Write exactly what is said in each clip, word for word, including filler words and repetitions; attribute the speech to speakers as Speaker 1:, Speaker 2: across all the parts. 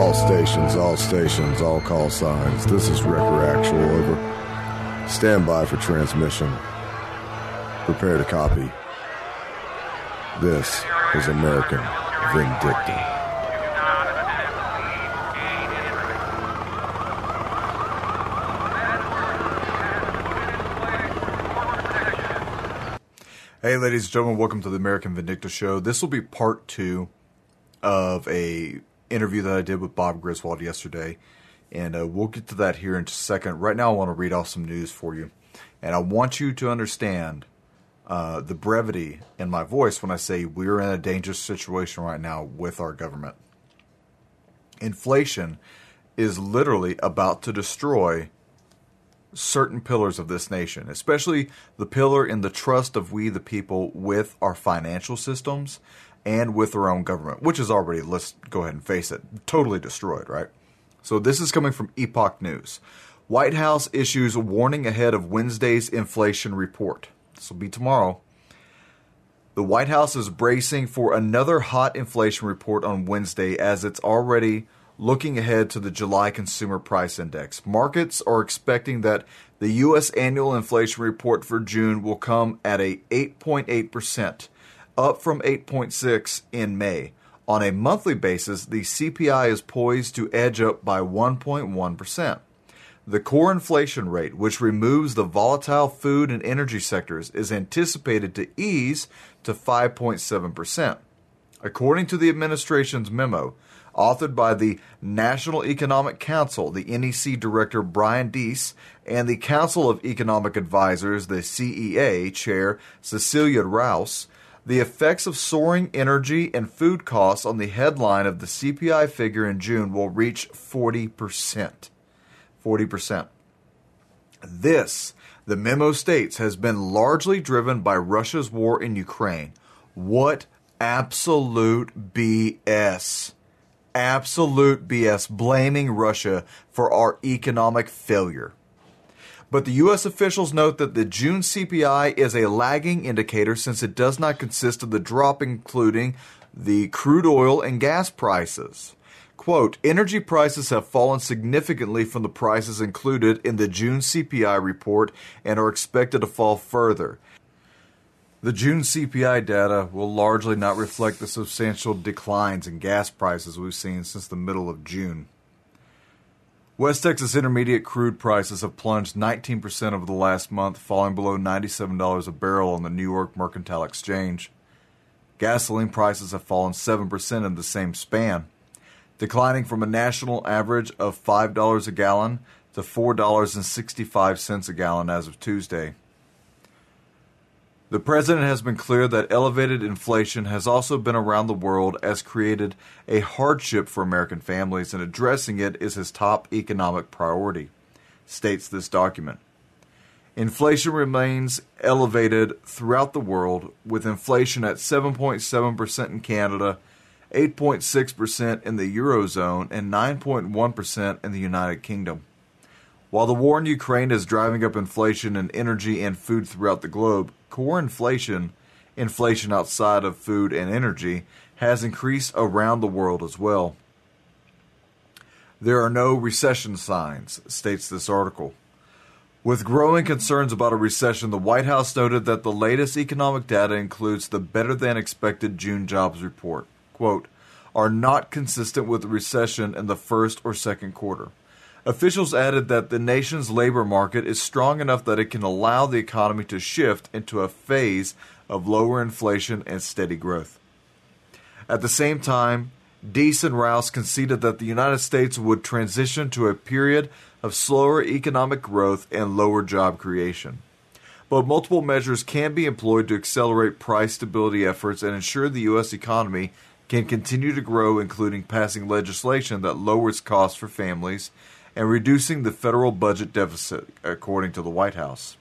Speaker 1: All stations, all stations, all call signs. This is Wrecker Actual, over. Stand by for transmission. Prepare to copy. This is American Vindicta.
Speaker 2: Hey, ladies and gentlemen, welcome to the American Vindicta Show. This will be part two of a interview that I did with Bob Griswold yesterday, and uh, we'll get to that here in just a second. Right now, I want to read off some news for you, and I want you to understand uh, the brevity in my voice when I say we're in a dangerous situation right now with our government. Inflation is literally about to destroy certain pillars of this nation, especially the pillar in the trust of we the people with our financial systems and with our own government, which is already, let's go ahead and face it, totally destroyed, right? So this is coming from Epoch News. White House issues warning ahead of Wednesday's inflation report. This will be tomorrow. The White House is bracing for another hot inflation report on Wednesday as it's already looking ahead to the July Consumer Price Index. Markets are expecting that the U S annual inflation report for June will come at a eight point eight percent, up from eight point six in May. On a monthly basis, the C P I is poised to edge up by one point one percent. The core inflation rate, which removes the volatile food and energy sectors, is anticipated to ease to five point seven percent. According to the administration's memo, authored by the National Economic Council, the N E C Director Brian Deese, and the Council of Economic Advisors, the C E A Chair Cecilia Rouse, the effects of soaring energy and food costs on the headline of the C P I figure in June will reach forty percent. forty percent. This, the memo states, has been largely driven by Russia's war in Ukraine. What absolute B S. Absolute B S, blaming Russia for our economic failure. But the U S officials note that the June C P I is a lagging indicator since it does not consist of the drop including the crude oil and gas prices. Quote, energy prices have fallen significantly from the prices included in the June C P I report and are expected to fall further. The June C P I data will largely not reflect the substantial declines in gas prices we've seen since the middle of June. West Texas Intermediate crude prices have plunged nineteen percent over the last month, falling below ninety-seven dollars a barrel on the New York Mercantile Exchange. Gasoline prices have fallen seven percent in the same span, declining from a national average of five dollars a gallon to four dollars and sixty-five cents a gallon as of Tuesday. The president has been clear that elevated inflation has also been around the world as created a hardship for American families, and addressing it is his top economic priority, states this document. Inflation remains elevated throughout the world, with inflation at seven point seven percent in Canada, eight point six percent in the Eurozone, and nine point one percent in the United Kingdom. While the war in Ukraine is driving up inflation in energy and food throughout the globe, core inflation, inflation outside of food and energy, has increased around the world as well. There are no recession signs, states this article. With growing concerns about a recession, the White House noted that the latest economic data includes the better-than-expected June jobs report, quote, are not consistent with the recession in the first or second quarter. Officials added that the nation's labor market is strong enough that it can allow the economy to shift into a phase of lower inflation and steady growth. At the same time, Deese and Rouse conceded that the United States would transition to a period of slower economic growth and lower job creation. But multiple measures can be employed to accelerate price stability efforts and ensure the U S economy can continue to grow, including passing legislation that lowers costs for families and reducing the federal budget deficit, according to the White House.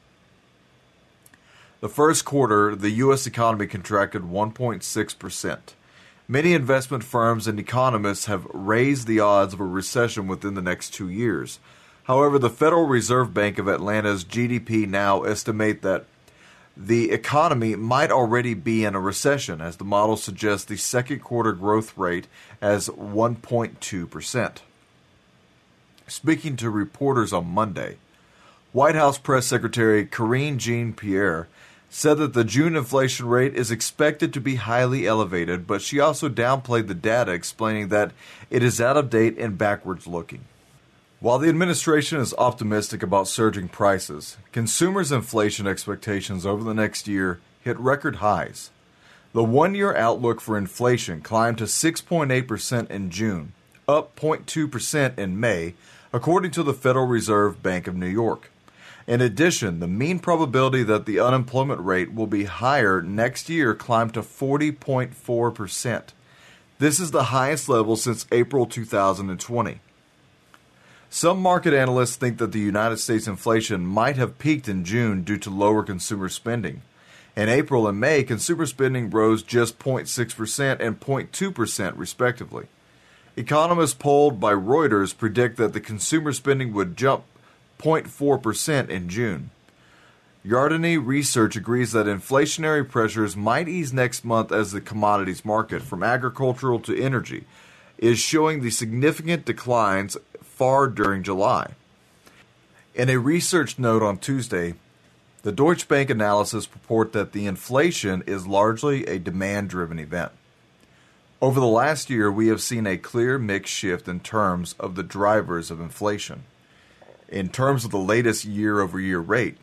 Speaker 2: The first quarter, the U S economy contracted one point six percent. Many investment firms and economists have raised the odds of a recession within the next two years. However, the Federal Reserve Bank of Atlanta's G D P now estimate that the economy might already be in a recession, as the model suggests the second quarter growth rate as one point two percent. Speaking to reporters on Monday, White House Press Secretary Karine Jean-Pierre said that the June inflation rate is expected to be highly elevated, but she also downplayed the data, explaining that it is out of date and backwards looking. While the administration is optimistic about surging prices, consumers' inflation expectations over the next year hit record highs. The one-year outlook for inflation climbed to six point eight percent in June, up zero point two percent in May, according to the Federal Reserve Bank of New York. In addition, the mean probability that the unemployment rate will be higher next year climbed to forty point four percent. This is the highest level since April two thousand twenty. Some market analysts think that the United States inflation might have peaked in June due to lower consumer spending. In April and May, consumer spending rose just zero point six percent and zero point two percent respectively. Economists polled by Reuters predict that the consumer spending would jump zero point four percent in June. Yardeni Research agrees that inflationary pressures might ease next month as the commodities market, from agricultural to energy, is showing the significant declines far during July. In a research note on Tuesday, the Deutsche Bank analysis purport that the inflation is largely a demand-driven event. Over the last year, we have seen a clear mix shift in terms of the drivers of inflation. In terms of the latest year-over-year rate,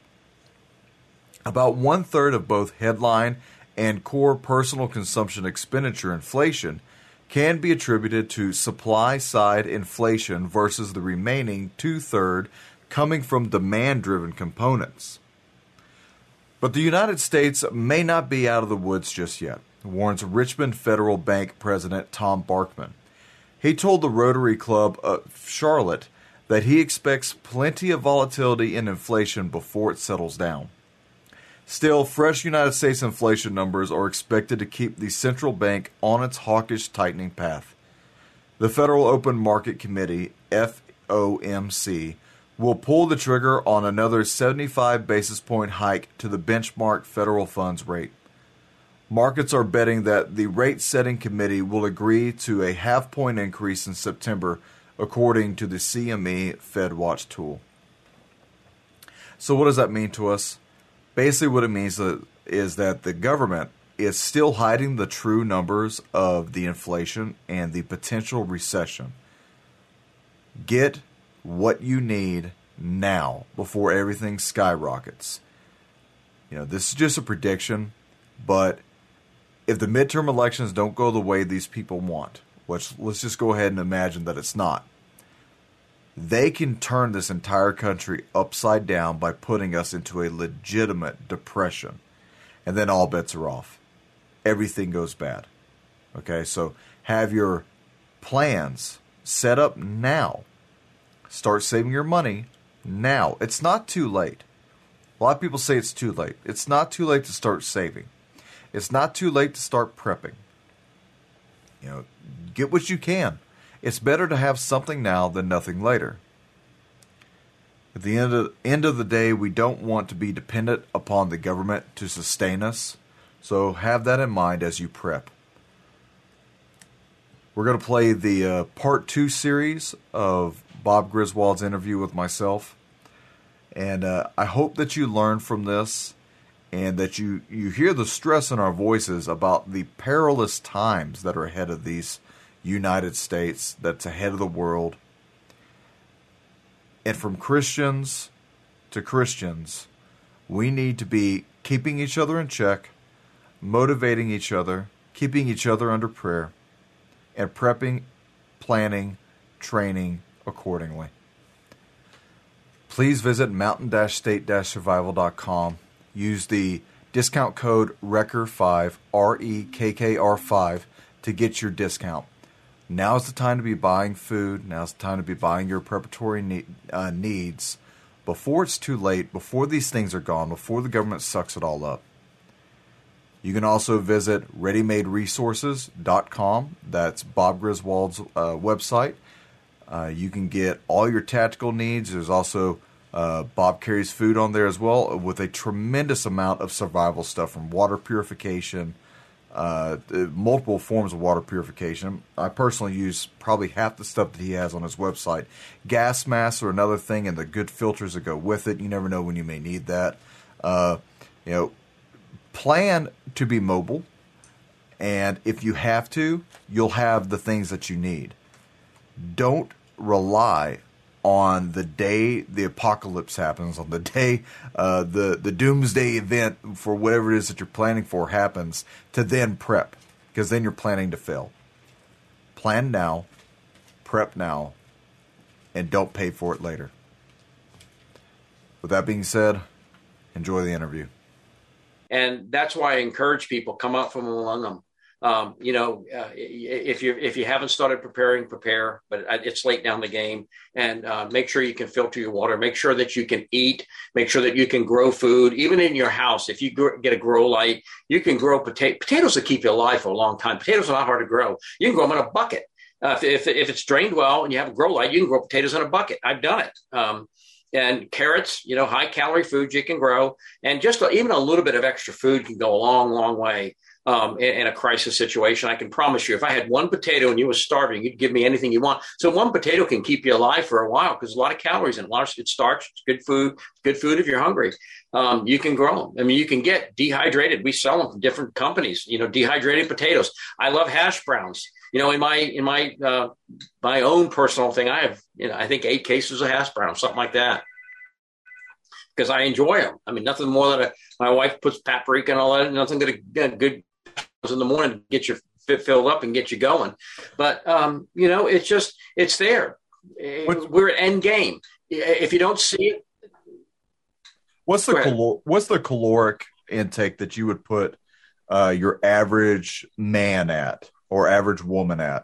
Speaker 2: about one-third of both headline and core personal consumption expenditure inflation can be attributed to supply-side inflation versus the remaining two-thirds coming from demand-driven components. But the United States may not be out of the woods just yet, warns Richmond Federal Bank President Tom Barkman. He told the Rotary Club of Charlotte that he expects plenty of volatility in inflation before it settles down. Still, fresh United States inflation numbers are expected to keep the central bank on its hawkish tightening path. The Federal Open Market Committee, F O M C, will pull the trigger on another seventy-five basis point hike to the benchmark federal funds rate. Markets are betting that the rate-setting committee will agree to a half-point increase in September, according to the C M E FedWatch tool. So what does that mean to us? Basically what it means is that the government is still hiding the true numbers of the inflation and the potential recession. Get what you need now before everything skyrockets. You know, this is just a prediction, but if the midterm elections don't go the way these people want, which let's just go ahead and imagine that it's not, they can turn this entire country upside down by putting us into a legitimate depression. And then all bets are off. Everything goes bad. Okay, so have your plans set up now. Start saving your money now. It's not too late. A lot of people say it's too late. It's not too late to start saving. It's not too late to start prepping. You know, get what you can. It's better to have something now than nothing later. At the end of, end of the day, we don't want to be dependent upon the government to sustain us, so have that in mind as you prep. We're going to play the uh, part two series of Bob Griswold's interview with myself, and uh, I hope that you learn from this and that you, you hear the stress in our voices about the perilous times that are ahead of these United States, that's ahead of the world. And from Christians to Christians, we need to be keeping each other in check, motivating each other, keeping each other under prayer, and prepping, planning, training accordingly. Please visit mountain state survival dot com. Use the discount code R E K K R five, R E K K R five, to get your discount. Now's the time to be buying food. Now's the time to be buying your preparatory need, uh, needs before it's too late, before these things are gone, before the government sucks it all up. You can also visit ready made resources dot com. That's Bob Griswold's uh, website. Uh, you can get all your tactical needs. There's also Uh, Bob carries food on there as well with a tremendous amount of survival stuff from water purification, uh, multiple forms of water purification. I personally use probably half the stuff that he has on his website. Gas masks are another thing, and the good filters that go with it. You never know when you may need that. Uh, you know, plan to be mobile, and if you have to, you'll have the things that you need. Don't rely on the day the apocalypse happens, on the day uh, the, the doomsday event for whatever it is that you're planning for happens, to then prep, because then you're planning to fail. Plan now, prep now, and don't pay for it later. With that being said, enjoy the interview.
Speaker 3: And that's why I encourage people, come out from among them. Um, you know, uh, if you if you haven't started preparing, prepare, but it's late down the game. And uh, make sure you can filter your water. Make sure that you can eat. Make sure that you can grow food, even in your house. If you gr- get a grow light, you can grow potato. Potatoes will keep you alive for a long time. Potatoes are not hard to grow. You can grow them in a bucket. Uh, if, if if it's drained well and you have a grow light, you can grow potatoes in a bucket. I've done it. Um, and carrots, you know, high calorie foods you can grow, and just a, even a little bit of extra food can go a long, long way. Um, in, in a crisis situation. I can promise you, if I had one potato and you were starving, you'd give me anything you want. So one potato can keep you alive for a while because a lot of calories and a lot of it's starch. It's good food. It's good food if you're hungry. Um, you can grow them. I mean, you can get dehydrated. We sell them from different companies. You know, dehydrated potatoes. I love hash browns. You know, in my in my uh, my own personal thing, I have you know I think eight cases of hash browns, something like that, because I enjoy them. I mean, nothing more than a, my wife puts paprika and all that. Nothing good good. in the morning to get you fit filled up and get you going. But, um, you know, it's just, it's there. What's, We're at end game. If you don't see it.
Speaker 2: What's the, calor- what's the caloric intake that you would put uh, your average man at or average woman at?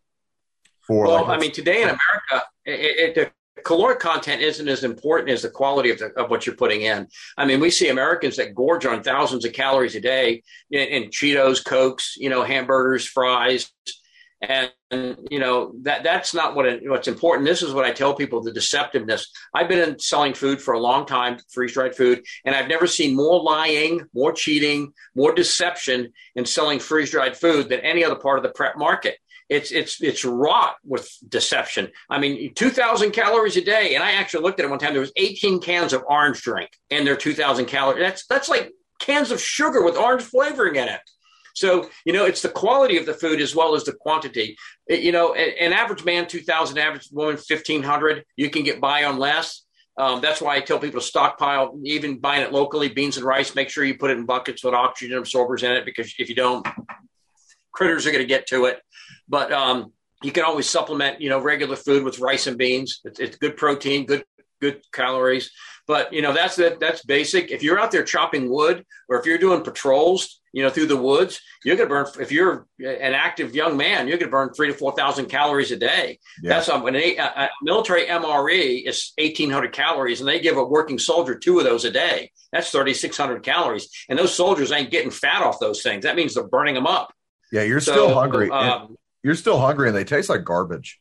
Speaker 2: For
Speaker 3: well,
Speaker 2: like
Speaker 3: I mean, today in America, it, it, caloric content isn't as important as the quality of, the, of what you're putting in. I mean, we see Americans that gorge on thousands of calories a day in, in Cheetos, Cokes, you know, hamburgers, fries. And, and you know, that that's not what it, what's important. This is what I tell people, the deceptiveness. I've been in selling food for a long time, freeze-dried food, and I've never seen more lying, more cheating, more deception in selling freeze-dried food than any other part of the prep market. It's it's it's wrought with deception. I mean, two thousand calories a day, and I actually looked at it one time. There was eighteen cans of orange drink, and they're two thousand calories. That's that's like cans of sugar with orange flavoring in it. So you know, it's the quality of the food as well as the quantity. It, you know, an average man two thousand, average woman fifteen hundred. You can get by on less. Um, that's why I tell people to stockpile, even buying it locally, beans and rice. Make sure you put it in buckets with oxygen absorbers in it, because if you don't, critters are going to get to it. But um, you can always supplement, you know, regular food with rice and beans. It's, it's good protein, good good calories. But, you know, that's that, that's basic. If you're out there chopping wood, or if you're doing patrols, you know, through the woods, you're going to burn, if you're an active young man, you're going to burn three to four thousand calories a day. Yeah. That's um, an, a, a military M R E is eighteen hundred calories, and they give a working soldier two of those a day. That's thirty-six hundred calories. And those soldiers ain't getting fat off those things. That means they're burning them up.
Speaker 2: Yeah, you're so, still hungry. Um, You're still hungry, and they taste like garbage.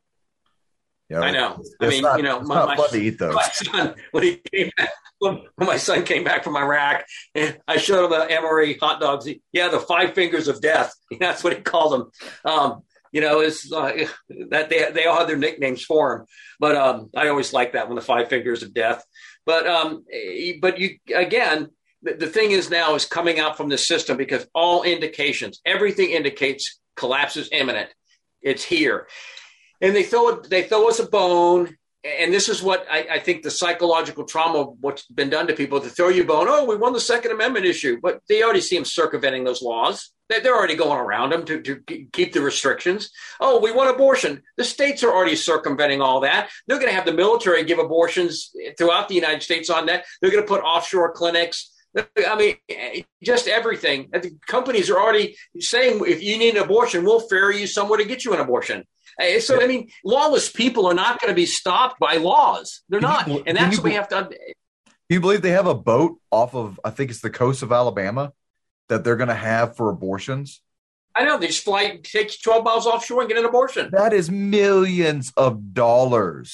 Speaker 3: You know, I know.
Speaker 2: It's,
Speaker 3: I
Speaker 2: it's
Speaker 3: mean,
Speaker 2: not,
Speaker 3: you know,
Speaker 2: it's
Speaker 3: my,
Speaker 2: not
Speaker 3: my,
Speaker 2: fun to eat those.
Speaker 3: My son, when he came back, when my son came back from Iraq, and I showed him the M R E hot dogs. He, yeah, the five fingers of death. That's what he called them. Um, you know, it's uh, that they they all have their nicknames for him. But um, I always like that one, the five fingers of death. But um, but you again. The thing is now is coming out from the system, because all indications, everything indicates collapse is imminent. It's here. And they throw they throw us a bone. And this is what I, I think the psychological trauma of what's been done to people, to throw you a bone. Oh, we won the Second Amendment issue. But they already see them circumventing those laws. They're already going around them to, to keep the restrictions. Oh, we want abortion. The states are already circumventing all that. They're going to have the military give abortions throughout the United States on that. They're going to put offshore clinics. I mean, just everything. The companies are already saying, if you need an abortion, we'll ferry you somewhere to get you an abortion. So, I mean, lawless people are not going to be stopped by laws. They're not.
Speaker 2: You,
Speaker 3: and that's
Speaker 2: you,
Speaker 3: what we have to.
Speaker 2: Do you believe they have a boat off of, I think it's the coast of Alabama, that they're going to have for abortions?
Speaker 3: I know. They just fly, take twelve miles offshore and get an abortion.
Speaker 2: That is millions of dollars.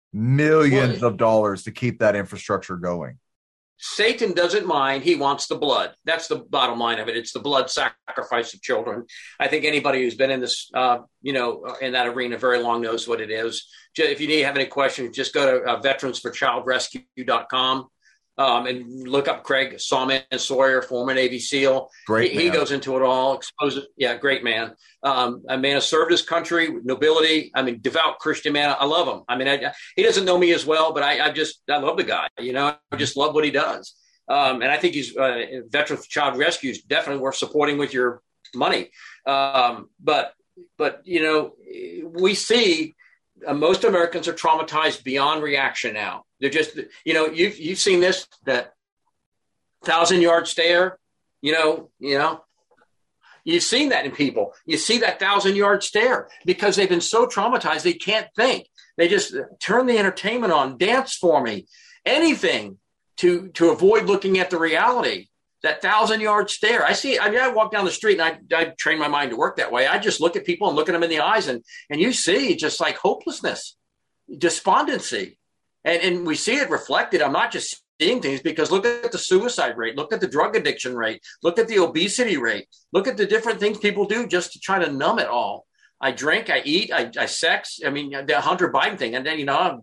Speaker 2: millions
Speaker 3: Well,
Speaker 2: of dollars to keep that infrastructure going.
Speaker 3: Satan doesn't mind. He wants the blood. That's the bottom line of it. It's the blood sacrifice of children. I think anybody who's been in this, uh, you know, in that arena very long knows what it is. If you need have any questions, just go to uh, veterans for child rescue dot com. Um, and look up Craig Sawman Sawyer, former Navy SEAL.
Speaker 2: Great
Speaker 3: he,
Speaker 2: man.
Speaker 3: he goes into it all, exposes. Yeah, great man. Um, a man who served his country with nobility. I mean, devout Christian man. I love him. I mean, I, he doesn't know me as well, but I, I just I love the guy. You know, I just love what he does. Um, and I think he's uh, Veteran for Child Rescue is definitely worth supporting with your money. Um, but but you know, we see. Uh, most Americans are traumatized beyond reaction now. They're just, you know, you've you've seen this, that thousand yard stare, you know, you know, you've seen that in people. You see that thousand yard stare because they've been so traumatized they can't think. They just turn the entertainment on, dance for me, anything to to avoid looking at the reality. That thousand yard stare. I see. I mean, I walk down the street and I, I train my mind to work that way. I just look at people and look at them in the eyes, and and you see just like hopelessness, despondency, and and we see it reflected. I'm not just seeing things because look at the suicide rate, look at the drug addiction rate, look at the obesity rate, look at the different things people do just to try to numb it all. I drink, I eat, I, I sex. I mean, the Hunter Biden thing, and then you know,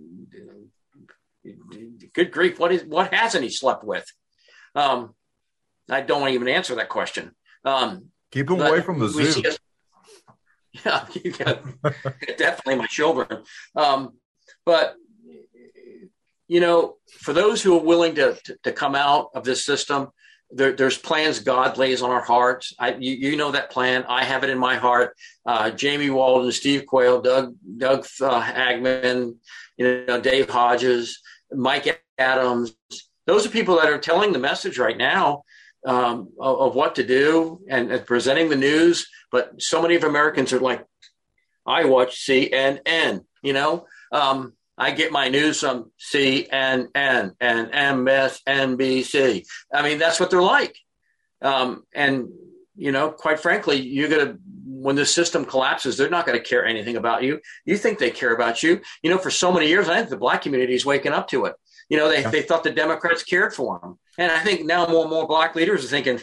Speaker 3: good grief, what is what hasn't he slept with? Um, I don't want to even answer that question. Um,
Speaker 2: Keep them away from the zoo.
Speaker 3: Us, yeah, yeah, definitely my children. Um, but, you know, for those who are willing to, to, to come out of this system, there, there's plans God lays on our hearts. I, you, you know that plan. I have it in my heart. Uh, Jamie Walden, Steve Quayle, Doug, Doug uh, Hagman, you know, Dave Hodges, Mike Adams. Those are people that are telling the message right now. Um, of, of what to do and, and presenting the news. But so many of Americans are like, I watch C N N, you know, um, I get my news from C N N and M S N B C. I mean, that's what they're like. Um, and, you know, quite frankly, you're going to, when the system collapses, they're not going to care anything about you. You think they care about you. You know, for so many years, I think the black community is waking up to it. You know, they, yeah. they thought the Democrats cared for them. And I think now more and more black leaders are thinking,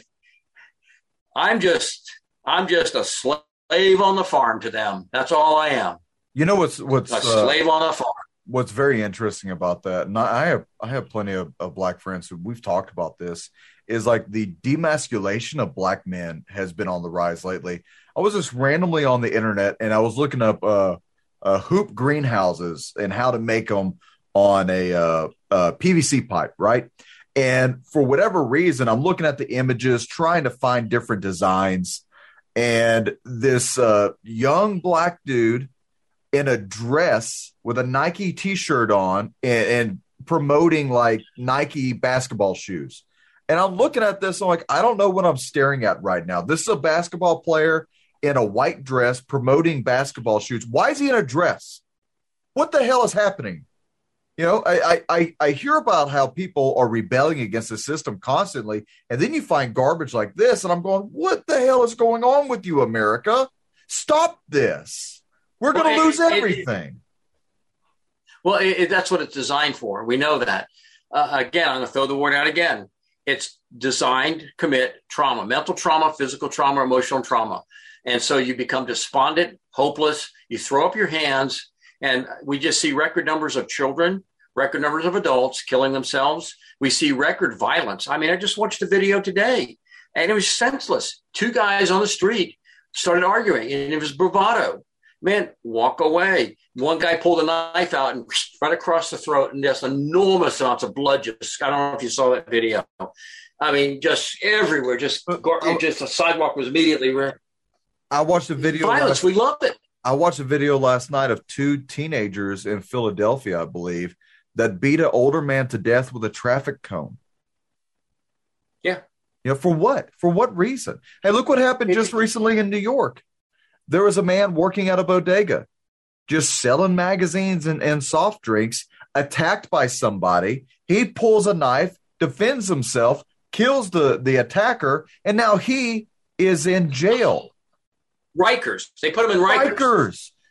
Speaker 3: I'm just, I'm just a slave on the farm to them. That's all I am.
Speaker 2: You know, what's, what's
Speaker 3: a slave uh, on the farm.
Speaker 2: What's very interesting about that, and I have, I have plenty of, of black friends who we've talked about this, is like the demasculation of black men has been on the rise lately. I was just randomly on the internet and I was looking up uh, uh, hoop greenhouses and how to make them on a, uh, a P V C pipe, right? And for whatever reason, I'm looking at the images, trying to find different designs. And this uh, young black dude in a dress with a Nike t-shirt on and, and promoting like Nike basketball shoes. And I'm looking at this, I'm like, I don't know what I'm staring at right now. This is a basketball player in a white dress promoting basketball shoes. Why is he in a dress? What the hell is happening? You know, I, I I hear about how people are rebelling against the system constantly, and then you find garbage like this, and I'm going, what the hell is going on with you, America? Stop this. We're going to well, lose it, everything. It,
Speaker 3: well, it, that's what it's designed for. We know that. Uh, again, I'm going to throw the word out again. It's designed to commit trauma, mental trauma, physical trauma, emotional trauma. And so you become despondent, hopeless. You throw up your hands. And we just see record numbers of children, record numbers of adults killing themselves. We see record violence. I mean, I just watched a video today, and it was senseless. Two guys on the street started arguing, and it was bravado. Man, walk away. One guy pulled a knife out and right across the throat, and just enormous amounts of blood. Just I don't know if you saw that video. I mean, just everywhere. Just, just the sidewalk was immediately red.
Speaker 2: I watched the video.
Speaker 3: Violence. We love it.
Speaker 2: I watched a video last night of two teenagers in Philadelphia, I believe, that beat an older man to death with a traffic cone.
Speaker 3: Yeah.
Speaker 2: You know, for what? For what reason? Hey, look what happened just recently in New York. There was a man working at a bodega, just selling magazines and, and soft drinks, attacked by somebody. He pulls a knife, defends himself, kills the, the attacker, and now he is in jail.
Speaker 3: Rikers. They put him in Rikers.
Speaker 2: Rikers.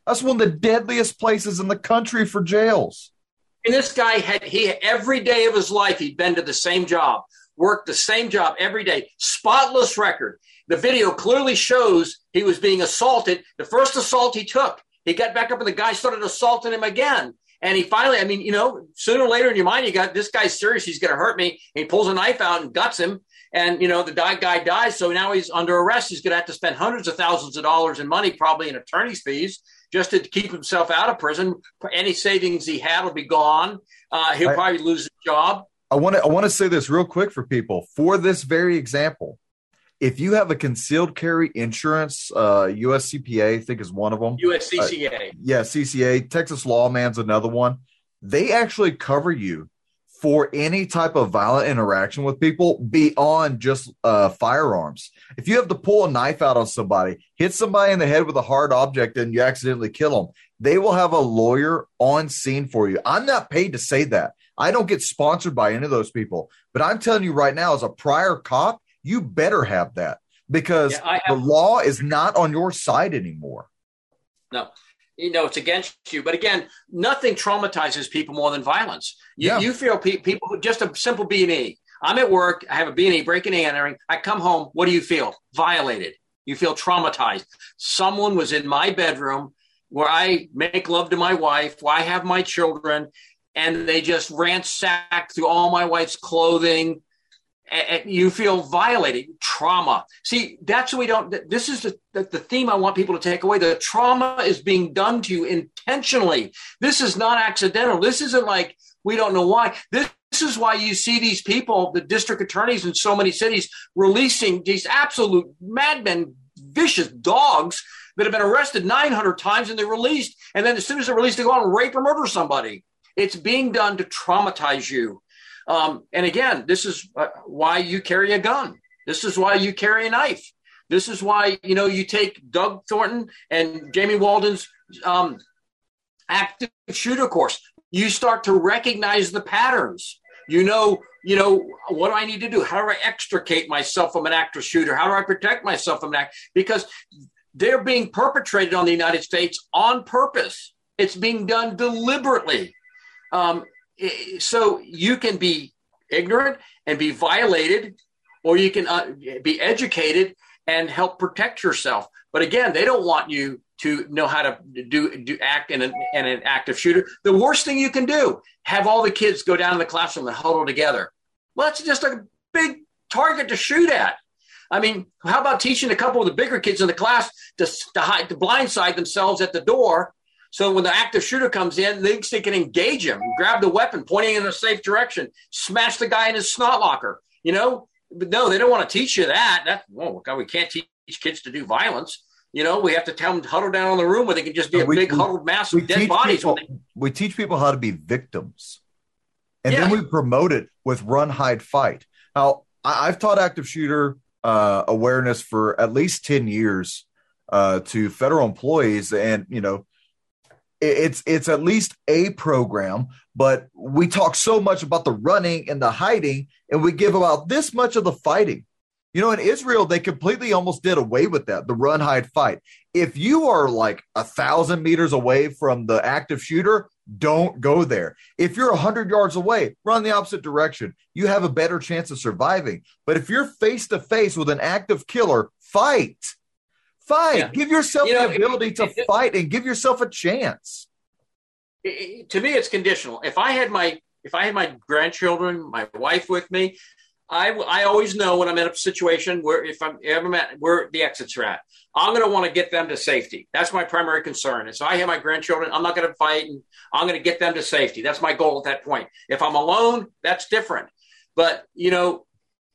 Speaker 2: That's one of the deadliest places in the country for jails.
Speaker 3: And this guy had, he every day of his life, he'd been to the same job, worked the same job every day, spotless record. The video clearly shows he was being assaulted. The first assault he took, he got back up and the guy started assaulting him again. And he finally, I mean, you know, sooner or later in your mind, you got, this guy's serious. He's going to hurt me. And he pulls a knife out and guts him. And, you know, the guy dies. So now he's under arrest. He's going to have to spend hundreds of thousands of dollars in money, probably in attorney's fees, just to keep himself out of prison. Any savings he had will be gone. Uh, he'll I, probably lose his job.
Speaker 2: I want to I want to say this real quick for people. For this very example, if you have a concealed carry insurance, uh, U S C P A, I think is one of them.
Speaker 3: U S C C A.
Speaker 2: Uh, yeah, C C A. Texas Lawman's another one. They actually cover you for any type of violent interaction with people beyond just uh, firearms. If you have to pull a knife out on somebody, hit somebody in the head with a hard object, and you accidentally kill them, they will have a lawyer on scene for you. I'm not paid to say that. I don't get sponsored by any of those people. But I'm telling you right now, as a prior cop, you better have that, because yeah, have- the law is not on your side anymore.
Speaker 3: No. You know, it's against you. But again, nothing traumatizes people more than violence. You, yeah. you feel pe- people, just a simple B and E. I'm at work. I have a B and E, breaking and entering. I come home. What do you feel? Violated. You feel traumatized. Someone was in my bedroom where I make love to my wife, where I have my children, and they just ransacked through all my wife's clothing. And you feel violated, trauma. See, that's what we don't, this is the, the, the theme I want people to take away. The trauma is being done to you intentionally. This is not accidental. This isn't like, we don't know why. This, this is why you see these people, the district attorneys in so many cities, releasing these absolute madmen, vicious dogs that have been arrested nine hundred times and they're released. And then as soon as they're released, they go out and rape or murder somebody. It's being done to traumatize you. Um, and again, this is uh, why you carry a gun. This is why you carry a knife. This is why, you know, you take Doug Thornton and Jamie Walden's um, active shooter course. You start to recognize the patterns. You know, you know, what do I need to do? How do I extricate myself from an active shooter? How do I protect myself from an act? Because they're being perpetrated on the United States on purpose. It's being done deliberately. Um, So you can be ignorant and be violated, or you can uh, be educated and help protect yourself. But again, they don't want you to know how to do, do act in an, in an active shooter. The worst thing you can do, have all the kids go down in the classroom and huddle together. Well, that's just a big target to shoot at. I mean, how about teaching a couple of the bigger kids in the class to, to hide, to blindside themselves at the door? So when the active shooter comes in, they, they can engage him, grab the weapon, pointing in a safe direction, smash the guy in his snot locker, you know? But no, they don't want to teach you that. That, oh, God, we can't teach kids to do violence. You know, we have to tell them to huddle down in the room where they can just be a we, big we, huddled mass of dead bodies.
Speaker 2: People, they... We teach people how to be victims. And yeah. then we promote it with run, hide, fight. Now, I, I've taught active shooter uh, awareness for at least ten years uh, to federal employees. And, you know, It's it's at least a program, but we talk so much about the running and the hiding, and we give about this much of the fighting. You know, in Israel, they completely almost did away with that, the run, hide, fight. If you are like a thousand meters away from the active shooter, don't go there. If you're a hundred yards away, run the opposite direction. You have a better chance of surviving. But if you're face to face with an active killer, fight. Fight. Yeah. Give yourself you know, the ability it, to it, fight and give yourself a chance.
Speaker 3: It, to me, it's conditional. If I had my if I had my grandchildren, my wife with me, I I always know when I'm in a situation where if I'm ever at where the exits are at, I'm going to want to get them to safety. That's my primary concern. And so I have my grandchildren. I'm not going to fight, and I'm going to get them to safety. That's my goal at that point. If I'm alone, that's different. But you know.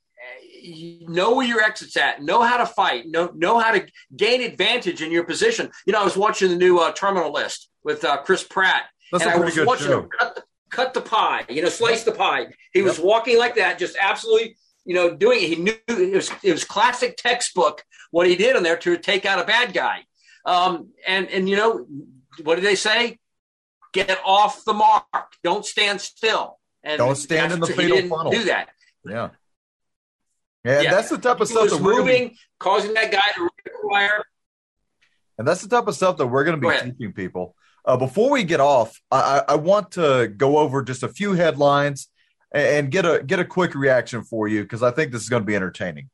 Speaker 3: Know where your exit's at, know how to fight, know, know how to gain advantage in your position. You know, I was watching the new uh, Terminal List with uh, Chris Pratt.
Speaker 2: That's
Speaker 3: and
Speaker 2: a
Speaker 3: I
Speaker 2: pretty
Speaker 3: was
Speaker 2: good
Speaker 3: watching
Speaker 2: show.
Speaker 3: him cut the, cut the pie, you know, slice the pie. He
Speaker 2: Yep.
Speaker 3: was walking like that, just absolutely, you know, doing it. He knew it was, it was classic textbook what he did in there to take out a bad guy. Um, and, and, you know, what did they say? Get off the mark. Don't stand still. And
Speaker 2: Don't stand in the fatal funnel.
Speaker 3: Do that.
Speaker 2: Yeah. Yeah,
Speaker 3: yeah,
Speaker 2: that's the type of
Speaker 3: he
Speaker 2: stuff
Speaker 3: was
Speaker 2: that we're
Speaker 3: moving, causing that guy to require.
Speaker 2: And that's the type of stuff that we're going to be teaching people. Uh, before we get off, I, I want to go over just a few headlines and get a get a quick reaction for you, because I think this is going to be entertaining.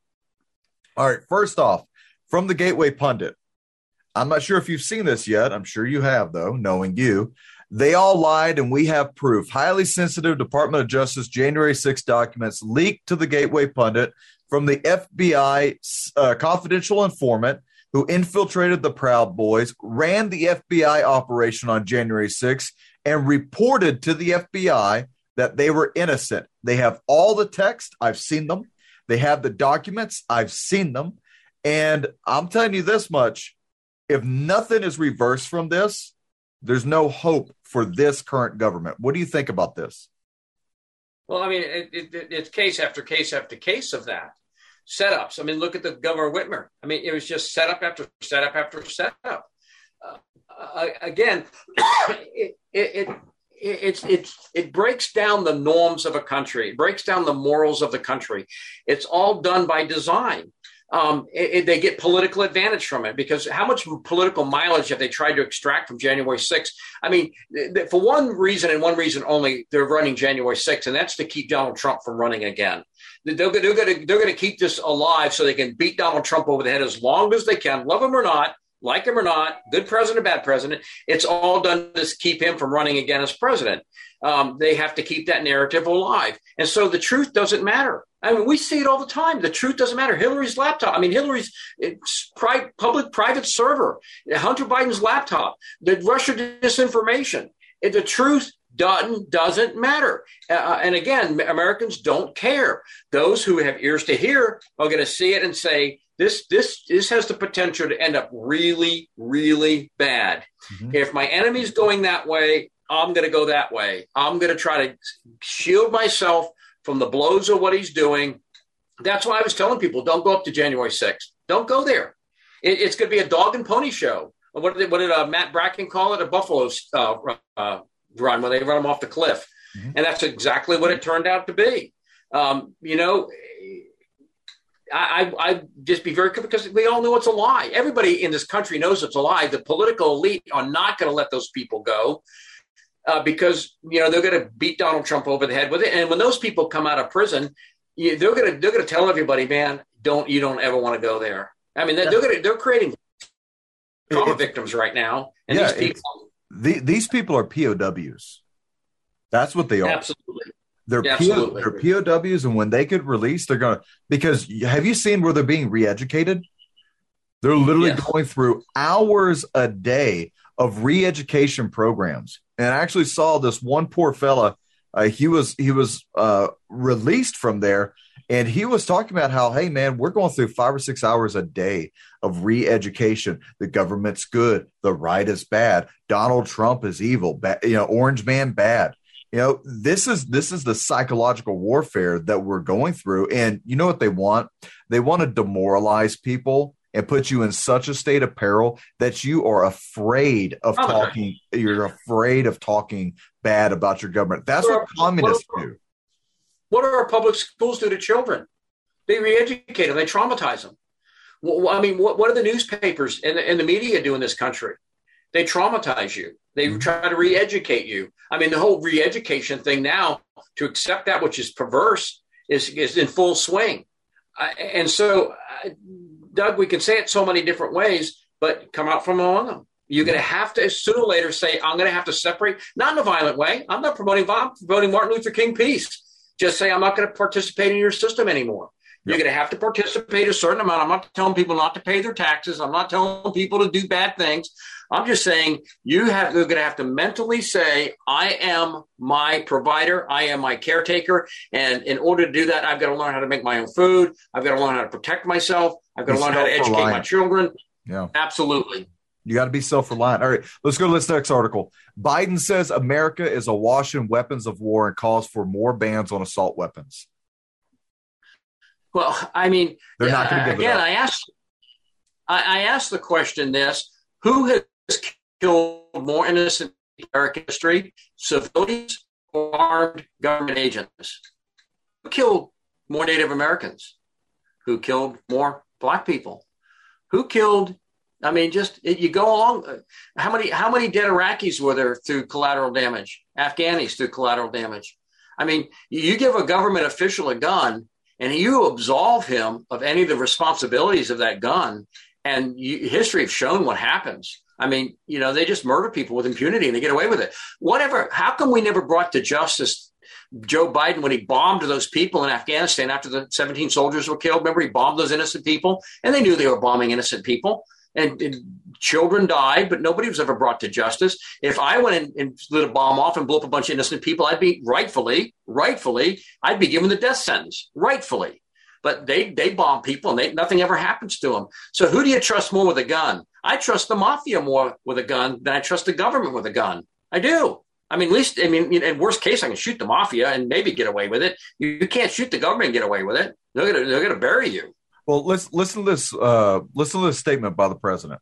Speaker 2: All right, first off, from the Gateway Pundit. I'm not sure if you've seen this yet. I'm sure you have, though, knowing you. They all lied, and we have proof. Highly sensitive Department of Justice January sixth documents leaked to the Gateway Pundit from the F B I uh, confidential informant who infiltrated the Proud Boys, ran the F B I operation on January sixth, and reported to the F B I that they were innocent. They have all the text. I've seen them. They have the documents. I've seen them. And I'm telling you this much. If nothing is reversed from this, there's no hope for this current government. What do you think about this?
Speaker 3: Well, I mean, it, it, it's case after case after case of that. Setups. I mean, look at the Governor Whitmer. I mean, it was just setup after setup after setup. Uh, uh, again, it, it, it It's it's it breaks down the norms of a country. It breaks down the morals of the country. It's all done by design. Um, it, it, they get political advantage from it, because how much political mileage have they tried to extract from January sixth? I mean, th- th- for one reason and one reason only, they're running January sixth, and that's to keep Donald Trump from running again. They're, they're going to they're going to keep this alive so they can beat Donald Trump over the head as long as they can, love him or not. Like him or not, good president, bad president, it's all done to keep him from running again as president. Um, they have to keep that narrative alive. And so the truth doesn't matter. I mean, we see it all the time. The truth doesn't matter. Hillary's laptop. I mean, Hillary's pri- public private server, Hunter Biden's laptop, the Russia disinformation. It, the truth doesn't, doesn't matter. Uh, and again, Americans don't care. Those who have ears to hear are going to see it and say, This this this has the potential to end up really, really bad. Mm-hmm. If my enemy's going that way, I'm going to go that way. I'm going to try to shield myself from the blows of what he's doing. That's why I was telling people, don't go up to January sixth. Don't go there. It, it's going to be a dog and pony show. What did, what did uh, Matt Bracken call it? A buffalo uh, uh, run, when they run them off the cliff. Mm-hmm. And that's exactly what it turned out to be. Um, you know, I, I I'd just be very careful, because we all know it's a lie. Everybody in this country knows it's a lie. The political elite are not going to let those people go uh, because, you know, they're going to beat Donald Trump over the head with it. And when those people come out of prison, you, they're going to they're going to tell everybody, man, don't you don't ever want to go there. I mean, they're, they're going to they're creating trauma victims right now, and yeah, these people
Speaker 2: the, these people are P O Ws. That's what they are.
Speaker 3: Absolutely.
Speaker 2: They're,
Speaker 3: yeah,
Speaker 2: P O, they're P O Ws, and when they get released, they're going to – because have you seen where they're being re-educated? They're literally yes. going through hours a day of re-education programs. And I actually saw this one poor fella. Uh, he was he was uh, released from there, and he was talking about how, hey, man, we're going through five or six hours a day of re-education. The government's good. The right is bad. Donald Trump is evil. Ba- you know, Orange Man bad. You know, this is this is the psychological warfare that we're going through. And you know what they want? They want to demoralize people and put you in such a state of peril that you are afraid of oh, talking. Man. You're afraid of talking bad about your government. That's what, what communists
Speaker 3: what,
Speaker 2: do.
Speaker 3: What do our public schools do to children? They re-educate them. They traumatize them. Well, I mean, what, what do the newspapers and the, and the media do in this country? They traumatize you. They mm-hmm. try to re-educate you. I mean, the whole re-education thing now, to accept that which is perverse, is, is in full swing. Uh, and so, uh, Doug, we can say it so many different ways, but come out from among them. You're going to have to, sooner or later, say, I'm going to have to separate, not in a violent way. I'm not promoting violence, I'm promoting Martin Luther King peace. Just say, I'm not going to participate in your system anymore. You're going to have to participate a certain amount. I'm not telling people not to pay their taxes. I'm not telling people to do bad things. I'm just saying you have, you're going to have to mentally say, I am my provider. I am my caretaker. And in order to do that, I've got to learn how to make my own food. I've got to learn how to protect myself. I've got to learn how to educate my children.
Speaker 2: Yeah,
Speaker 3: absolutely.
Speaker 2: You got to be self-reliant. All right, let's go to this next article. Biden says America is awash in weapons of war and calls for more bans on assault weapons.
Speaker 3: Well, I mean,
Speaker 2: they're not going to give
Speaker 3: again.
Speaker 2: it up.
Speaker 3: I asked, I, I asked the question: This: who has killed more innocent in American history, civilians or armed government agents? Who killed more Native Americans? Who killed more Black people? Who killed I mean, just you go along. How many how many dead Iraqis were there through collateral damage? Afghanis through collateral damage. I mean, you give a government official a gun and you absolve him of any of the responsibilities of that gun. And you, history has shown what happens. I mean, you know, they just murder people with impunity and they get away with it. Whatever. How come we never brought to justice Joe Biden when he bombed those people in Afghanistan after the seventeen soldiers were killed? Remember, he bombed those innocent people and they knew they were bombing innocent people. And, and children died, but nobody was ever brought to justice. If I went in and lit a bomb off and blew up a bunch of innocent people, I'd be rightfully, rightfully, I'd be given the death sentence, rightfully. But they they bomb people and they, nothing ever happens to them. So who do you trust more with a gun? I trust the mafia more with a gun than I trust the government with a gun. I do. I mean, at least, I mean, in worst case, I can shoot the mafia and maybe get away with it. You, you can't shoot the government and get away with it. They're gonna they're gonna bury you.
Speaker 2: Well, let's listen to this. Uh, listen to this statement by the president.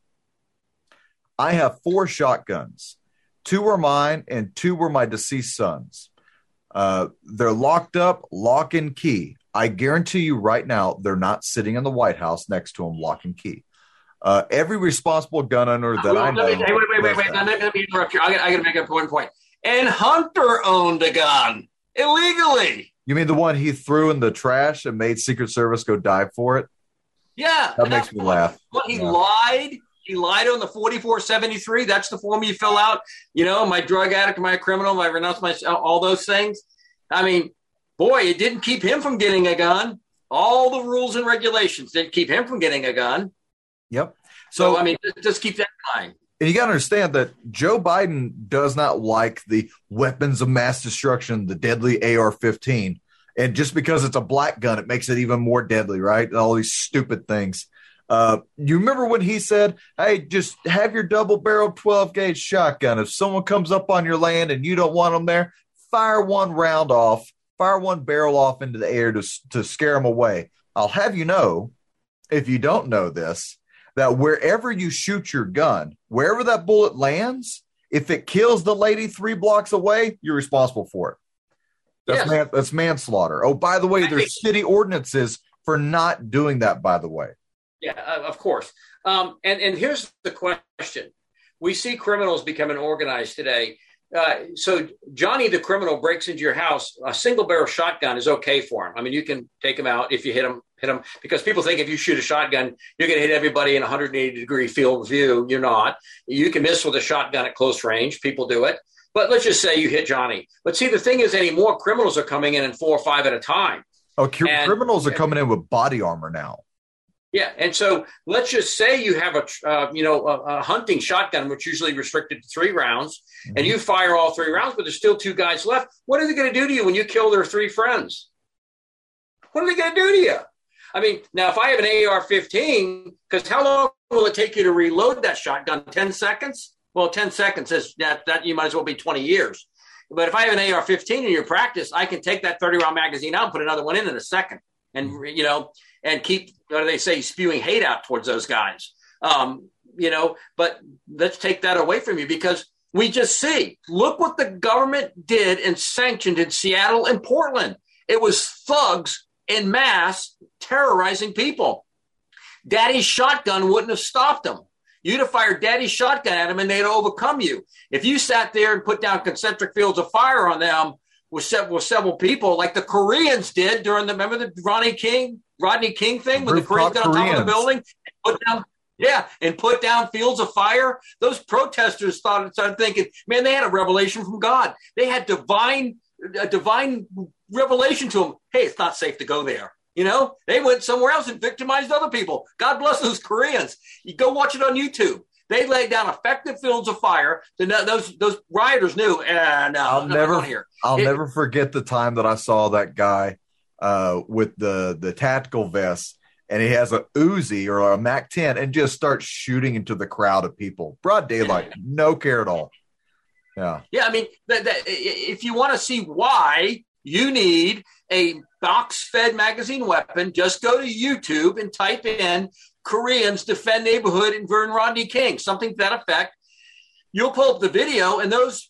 Speaker 2: I have four shotguns. Two were mine, and two were my deceased sons. Uh, they're locked up, lock and key. I guarantee you right now, they're not sitting in the White House next to them, lock and key. Uh, every responsible gun owner that
Speaker 3: well,
Speaker 2: I know.
Speaker 3: Me, hey, wait, wait, wait, wait. Let me, let me interrupt you. I got, I got to make a point. point. And Hunter owned a gun illegally.
Speaker 2: You mean the one he threw in the trash and made Secret Service go dive for it?
Speaker 3: Yeah.
Speaker 2: That makes me laugh.
Speaker 3: Well, he
Speaker 2: yeah.
Speaker 3: lied. He lied on the forty-four seventy-three. That's the form you fill out. You know, my drug addict, my criminal, my renounce my, all those things. I mean, boy, it didn't keep him from getting a gun. All the rules and regulations didn't keep him from getting a gun.
Speaker 2: Yep.
Speaker 3: So, so I mean, just keep that in mind.
Speaker 2: And you got to understand that Joe Biden does not like the weapons of mass destruction, the deadly A R fifteen. And just because it's a black gun, it makes it even more deadly, right? All these stupid things. Uh, you remember when he said, hey, just have your double-barreled twelve-gauge shotgun. If someone comes up on your land and you don't want them there, fire one round off, fire one barrel off into the air to, to scare them away. I'll have you know, if you don't know this, that wherever you shoot your gun, wherever that bullet lands, if it kills the lady three blocks away, you're responsible for it. That's,
Speaker 3: yes.
Speaker 2: man, that's manslaughter. Oh, by the way, there's city ordinances for not doing that, by the way.
Speaker 3: Yeah, uh, of course. Um, and, and here's the question. We see criminals becoming organized today. Uh, so Johnny, the criminal, breaks into your house. A single barrel shotgun is okay for him. I mean, you can take him out if you hit him, hit him, because people think if you shoot a shotgun, you're going to hit everybody in one hundred eighty degree field of view. You're not. You can miss with a shotgun at close range. People do it. But let's just say you hit Johnny. But see, the thing is, anymore criminals are coming in in four or five at a time.
Speaker 2: Oh, c-
Speaker 3: and,
Speaker 2: criminals are coming in with body armor now.
Speaker 3: Yeah, and so let's just say you have a uh, you know a, a hunting shotgun, which is usually restricted to three rounds, mm-hmm. and you fire all three rounds, but there's still two guys left. What are they going to do to you when you kill their three friends? What are they going to do to you? I mean, now if I have an A R fifteen, because how long will it take you to reload that shotgun? Ten seconds? Well, ten seconds is that that you might as well be twenty years. But if I have an A R fifteen in your practice, I can take that thirty round magazine out and put another one in in a second, and you know. And keep, what do they say, spewing hate out towards those guys. Um, you know, but let's take that away from you, because we just see, look what the government did and sanctioned in Seattle and Portland. It was thugs en masse terrorizing people. Daddy's shotgun wouldn't have stopped them. You'd have fired Daddy's shotgun at them and they'd overcome you. If you sat there and put down concentric fields of fire on them with several, with several people, like the Koreans did during the, remember the Ronnie King? Rodney King thing when the Koreans got on top of the building and put down, yeah, and put down fields of fire. Those protesters thought, started thinking, man, they had a revelation from God. They had divine, a divine revelation to them. Hey, it's not safe to go there. You know, they went somewhere else and victimized other people. God bless those Koreans. You go watch it on YouTube. They laid down effective fields of fire. Those those rioters knew. Uh, no,
Speaker 2: I'll
Speaker 3: no,
Speaker 2: never,
Speaker 3: here.
Speaker 2: I'll
Speaker 3: it,
Speaker 2: never forget the time that I saw that guy. Uh, with the, the tactical vest, and he has a Uzi or a Mac ten and just starts shooting into the crowd of people. Broad daylight, no care at all. Yeah.
Speaker 3: Yeah, I mean, that, that, if you want to see why you need a box-fed magazine weapon, just go to YouTube and type in Koreans defend neighborhood in Vern Rodney King, something to that effect. You'll pull up the video, and those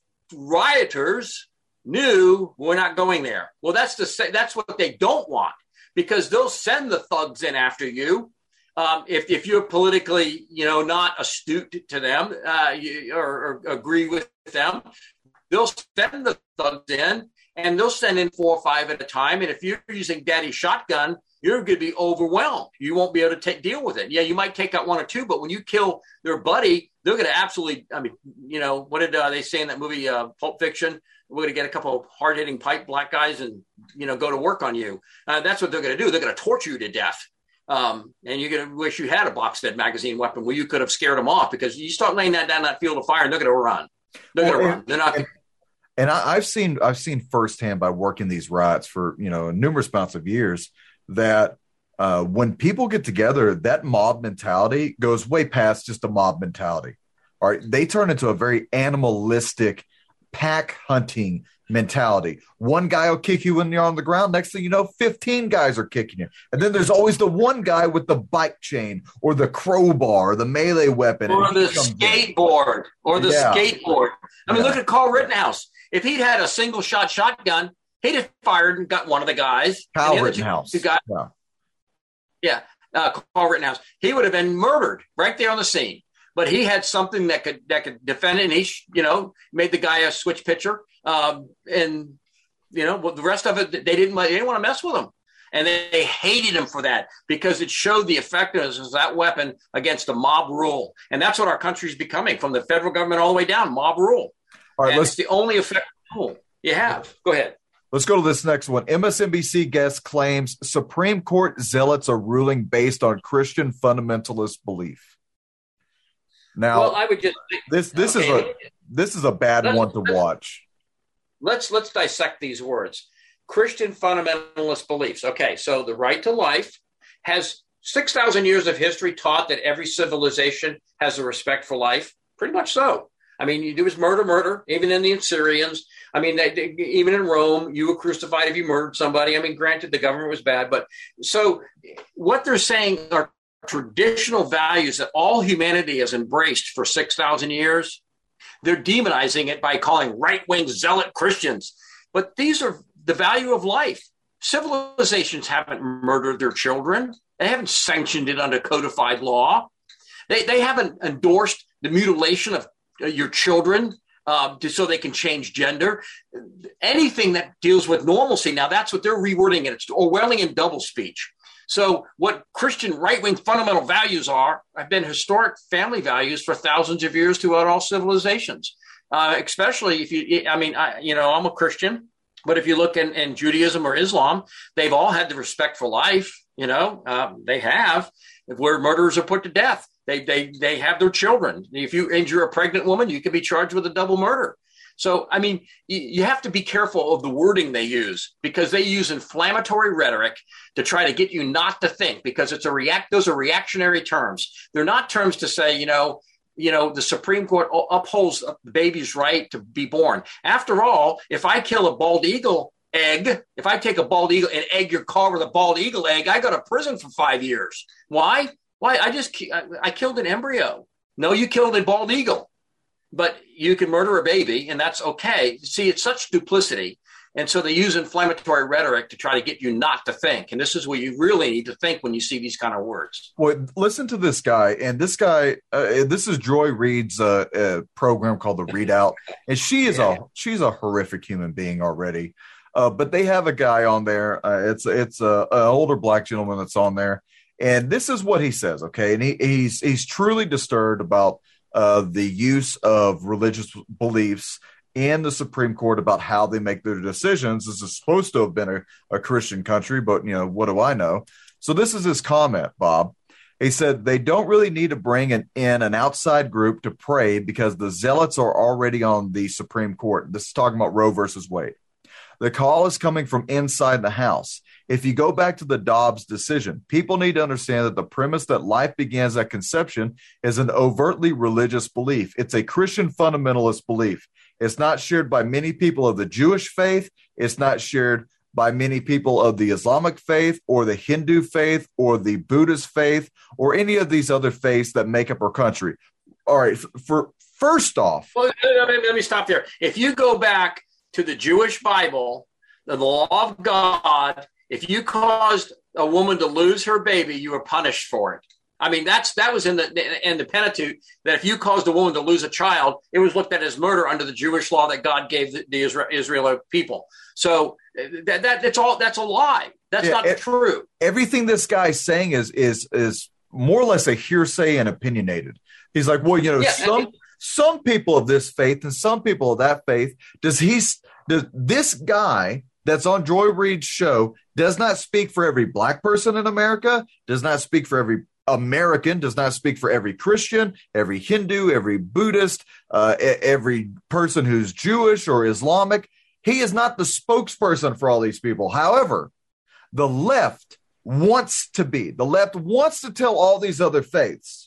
Speaker 3: rioters knew we're not going there. Well, that's the that's what they don't want, because they'll send the thugs in after you. Um, if if you're politically, you know, not astute to them uh, you, or, or agree with them, they'll send the thugs in, and they'll send in four or five at a time. And if you're using daddy shotgun, you're going to be overwhelmed. You won't be able to take, deal with it. Yeah, you might take out one or two, but when you kill their buddy, they're going to absolutely, I mean, you know, what did uh, they say in that movie, uh, Pulp Fiction? We're going to get a couple of hard-hitting pipe black guys and, you know, go to work on you. Uh, that's what they're going to do. They're going to torture you to death. Um, and you're going to wish you had a box-fed magazine weapon where you could have scared them off, because you start laying that down that field of fire and they're going to run. They're well, going to run. They're not.
Speaker 2: And, and I, I've seen, I've seen firsthand by working these riots for, you know, numerous amounts of years that uh, when people get together, that mob mentality goes way past just a mob mentality. All right. They turn into a very animalistic pack hunting mentality. One guy will kick you when you're on the ground. Next thing you know, fifteen guys are kicking you. And then there's always the one guy with the bike chain or the crowbar or the melee weapon.
Speaker 3: Or the skateboard in. or the yeah. skateboard. I mean, yeah. look at Carl Rittenhouse. If he'd had a single shot shotgun, he'd have fired and got one of the guys.
Speaker 2: Carl Rittenhouse.
Speaker 3: Two, two guys, yeah. Yeah. Uh, Carl Rittenhouse. He would have been murdered right there on the scene. But he had something that could that could defend it, and he, you know, made the guy a switch pitcher. Um, and, you know, well, the rest of it, they didn't, they didn't want to mess with him. And they, they hated him for that, because it showed the effectiveness of that weapon against the mob rule. And that's what our country is becoming, from the federal government all the way down, mob rule. All right, and it's the only effective tool you have. Go ahead.
Speaker 2: Let's go to this next one. M S N B C guest claims Supreme Court zealots are ruling based on Christian fundamentalist belief. Now,
Speaker 3: well, I would just
Speaker 2: this this okay. is a this is a bad let's, one to watch.
Speaker 3: Let's let's dissect these words. Christian fundamentalist beliefs. Okay, so the right to life has six thousand years of history taught that every civilization has a respect for life. Pretty much so. I mean, you do is murder, murder. Even in the Assyrians. I mean, they, they, even in Rome, you were crucified if you murdered somebody. I mean, granted, the government was bad, but so what they're saying are traditional values that all humanity has embraced for six thousand years. They're demonizing it by calling right-wing zealot Christians. But these are the value of life. Civilizations haven't murdered their children. They haven't sanctioned it under codified law. They, they haven't endorsed the mutilation of uh, your children uh, to, so they can change gender. Anything that deals with normalcy, now that's what they're rewording it. It's Orwellian doublespeech. So what Christian right-wing fundamental values are have been historic family values for thousands of years throughout all civilizations, uh, especially if you, I mean, I, you know, I'm a Christian, but if you look in, in Judaism or Islam, they've all had the respect for life, you know, um, they have, where murderers are put to death. They, they, they have their children. If you injure a pregnant woman, you can be charged with a double murder. So, I mean, you, you have to be careful of the wording they use, because they use inflammatory rhetoric to try to get you not to think, because it's a react. Those are reactionary terms. They're not terms to say, you know, you know, the Supreme Court upholds the baby's right to be born. After all, if I kill a bald eagle egg, if I take a bald eagle and egg your car with a bald eagle egg, I go to prison for five years. Why? Why? I just I, I killed an embryo. No, you killed a bald eagle. But you can murder a baby, and that's okay. See, it's such duplicity. And so they use inflammatory rhetoric to try to get you not to think. And this is where you really need to think when you see these kind of words.
Speaker 2: Well, listen to this guy. And this guy, uh, this is Joy Reid's uh, uh, program called The Readout. And she is yeah. a she's a horrific human being already. Uh, but they have a guy on there. Uh, it's it's a, an older black gentleman that's on there. And this is what he says, okay? And he, he's he's truly disturbed about Uh, the use of religious beliefs in the Supreme Court about how they make their decisions. This is supposed to have been a, a Christian country, but, you know, what do I know? So this is his comment, Bob. He said, they don't really need to bring an, in an outside group to pray because the zealots are already on the Supreme Court. This is talking about Roe versus Wade. The call is coming from inside the House. If you go back to the Dobbs decision, people need to understand that the premise that life begins at conception is an overtly religious belief. It's a Christian fundamentalist belief. It's not shared by many people of the Jewish faith. It's not shared by many people of the Islamic faith or the Hindu faith or the Buddhist faith or any of these other faiths that make up our country. All right, for first off.
Speaker 3: Well, let me, let me stop there. If you go back to the Jewish Bible, the law of God, if you caused a woman to lose her baby, you were punished for it. I mean, that's that was in the in the Pentateuch, that if you caused a woman to lose a child, it was looked at as murder under the Jewish law that God gave the, the Israel, Israeli people. So that, that that's all that's a lie. That's yeah, not it, true.
Speaker 2: Everything this guy's saying is is is more or less a hearsay and opinionated. He's like, well, you know, yeah, some I mean, some people of this faith and some people of that faith. Does he? Does this guy that's on Joy Reid's show does not speak for every black person in America? Does not speak for every American, does not speak for every Christian, every Hindu, every Buddhist, uh, every person who's Jewish or Islamic. He is not the spokesperson for all these people. However, the left wants to be. The left wants to tell all these other faiths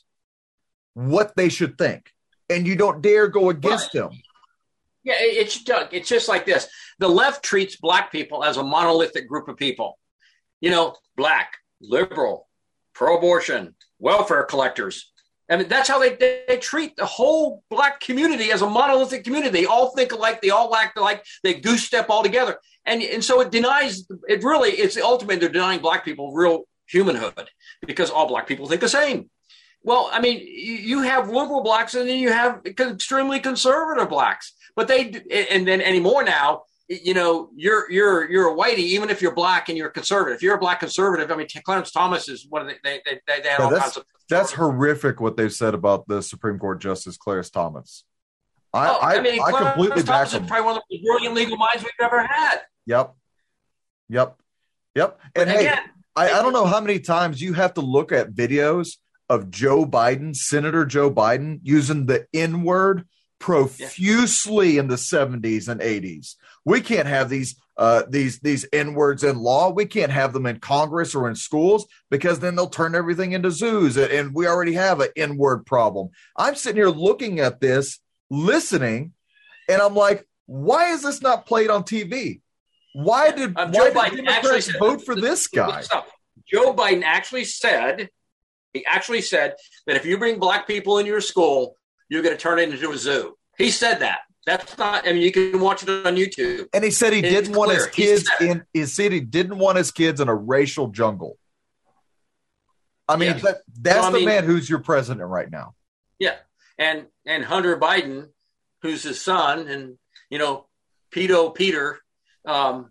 Speaker 2: what they should think, and you don't dare go against
Speaker 3: right.
Speaker 2: them.
Speaker 3: Yeah, it's Doug. It's just like this. The left treats black people as a monolithic group of people. You know, black, liberal, pro-abortion, welfare collectors. I mean, that's how they, they, they treat the whole black community as a monolithic community. They all think alike. They all act alike. They goose step all together. And, and so it denies, it really, it's the ultimate, they're denying black people real humanhood because all black people think the same. Well, I mean, you have liberal blacks and then you have extremely conservative blacks. But they, and then anymore now, you know, you're you're you're a whitey, even if you're black and you're conservative. If you're a black conservative, I mean, Clarence Thomas is one of the, they they they, they had
Speaker 2: yeah,
Speaker 3: all
Speaker 2: that's,
Speaker 3: kinds of.
Speaker 2: That's horrific what they've said about the Supreme Court Justice Clarence Thomas. I oh, I, I, mean, I completely back him.
Speaker 3: Probably one of the most brilliant legal minds we've ever had.
Speaker 2: Yep, yep, yep. And hey, again, I, I don't know how many times you have to look at videos of Joe Biden, Senator Joe Biden, using the N word profusely yeah. in the seventies and eighties. We can't have these uh, these these N-words in law. We can't have them in Congress or in schools because then they'll turn everything into zoos. And we already have an N-word problem. I'm sitting here looking at this, listening, and I'm like, why is this not played on T V? Why did,
Speaker 3: um,
Speaker 2: why
Speaker 3: Joe
Speaker 2: did
Speaker 3: Biden actually said,
Speaker 2: vote for this guy?
Speaker 3: Joe Biden actually said, he actually said that if you bring black people in your school, you're going to turn it into a zoo. He said that. That's not, I mean, you can watch it on YouTube.
Speaker 2: And he said he didn't want his kids in, he said he didn't want his kids in a racial jungle. I mean, yeah. that, that's so, the mean, man who's your president right now.
Speaker 3: Yeah. And, and Hunter Biden, who's his son, and, you know, pedo Peter. Um,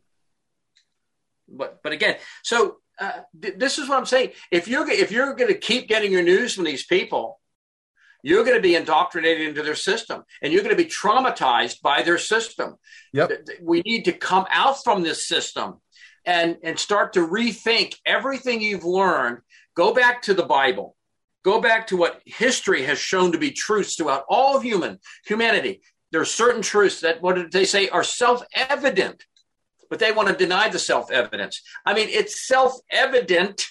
Speaker 3: but, but again, so uh, th- this is what I'm saying. If you're, if you're going to keep getting your news from these people, you're going to be indoctrinated into their system, and you're going to be traumatized by their system.
Speaker 2: Yep.
Speaker 3: We need to come out from this system and, and start to rethink everything you've learned. Go back to the Bible. Go back to what history has shown to be truths throughout all of human humanity. There are certain truths that, what did they say, are self-evident, but they want to deny the self-evidence. I mean, it's self-evident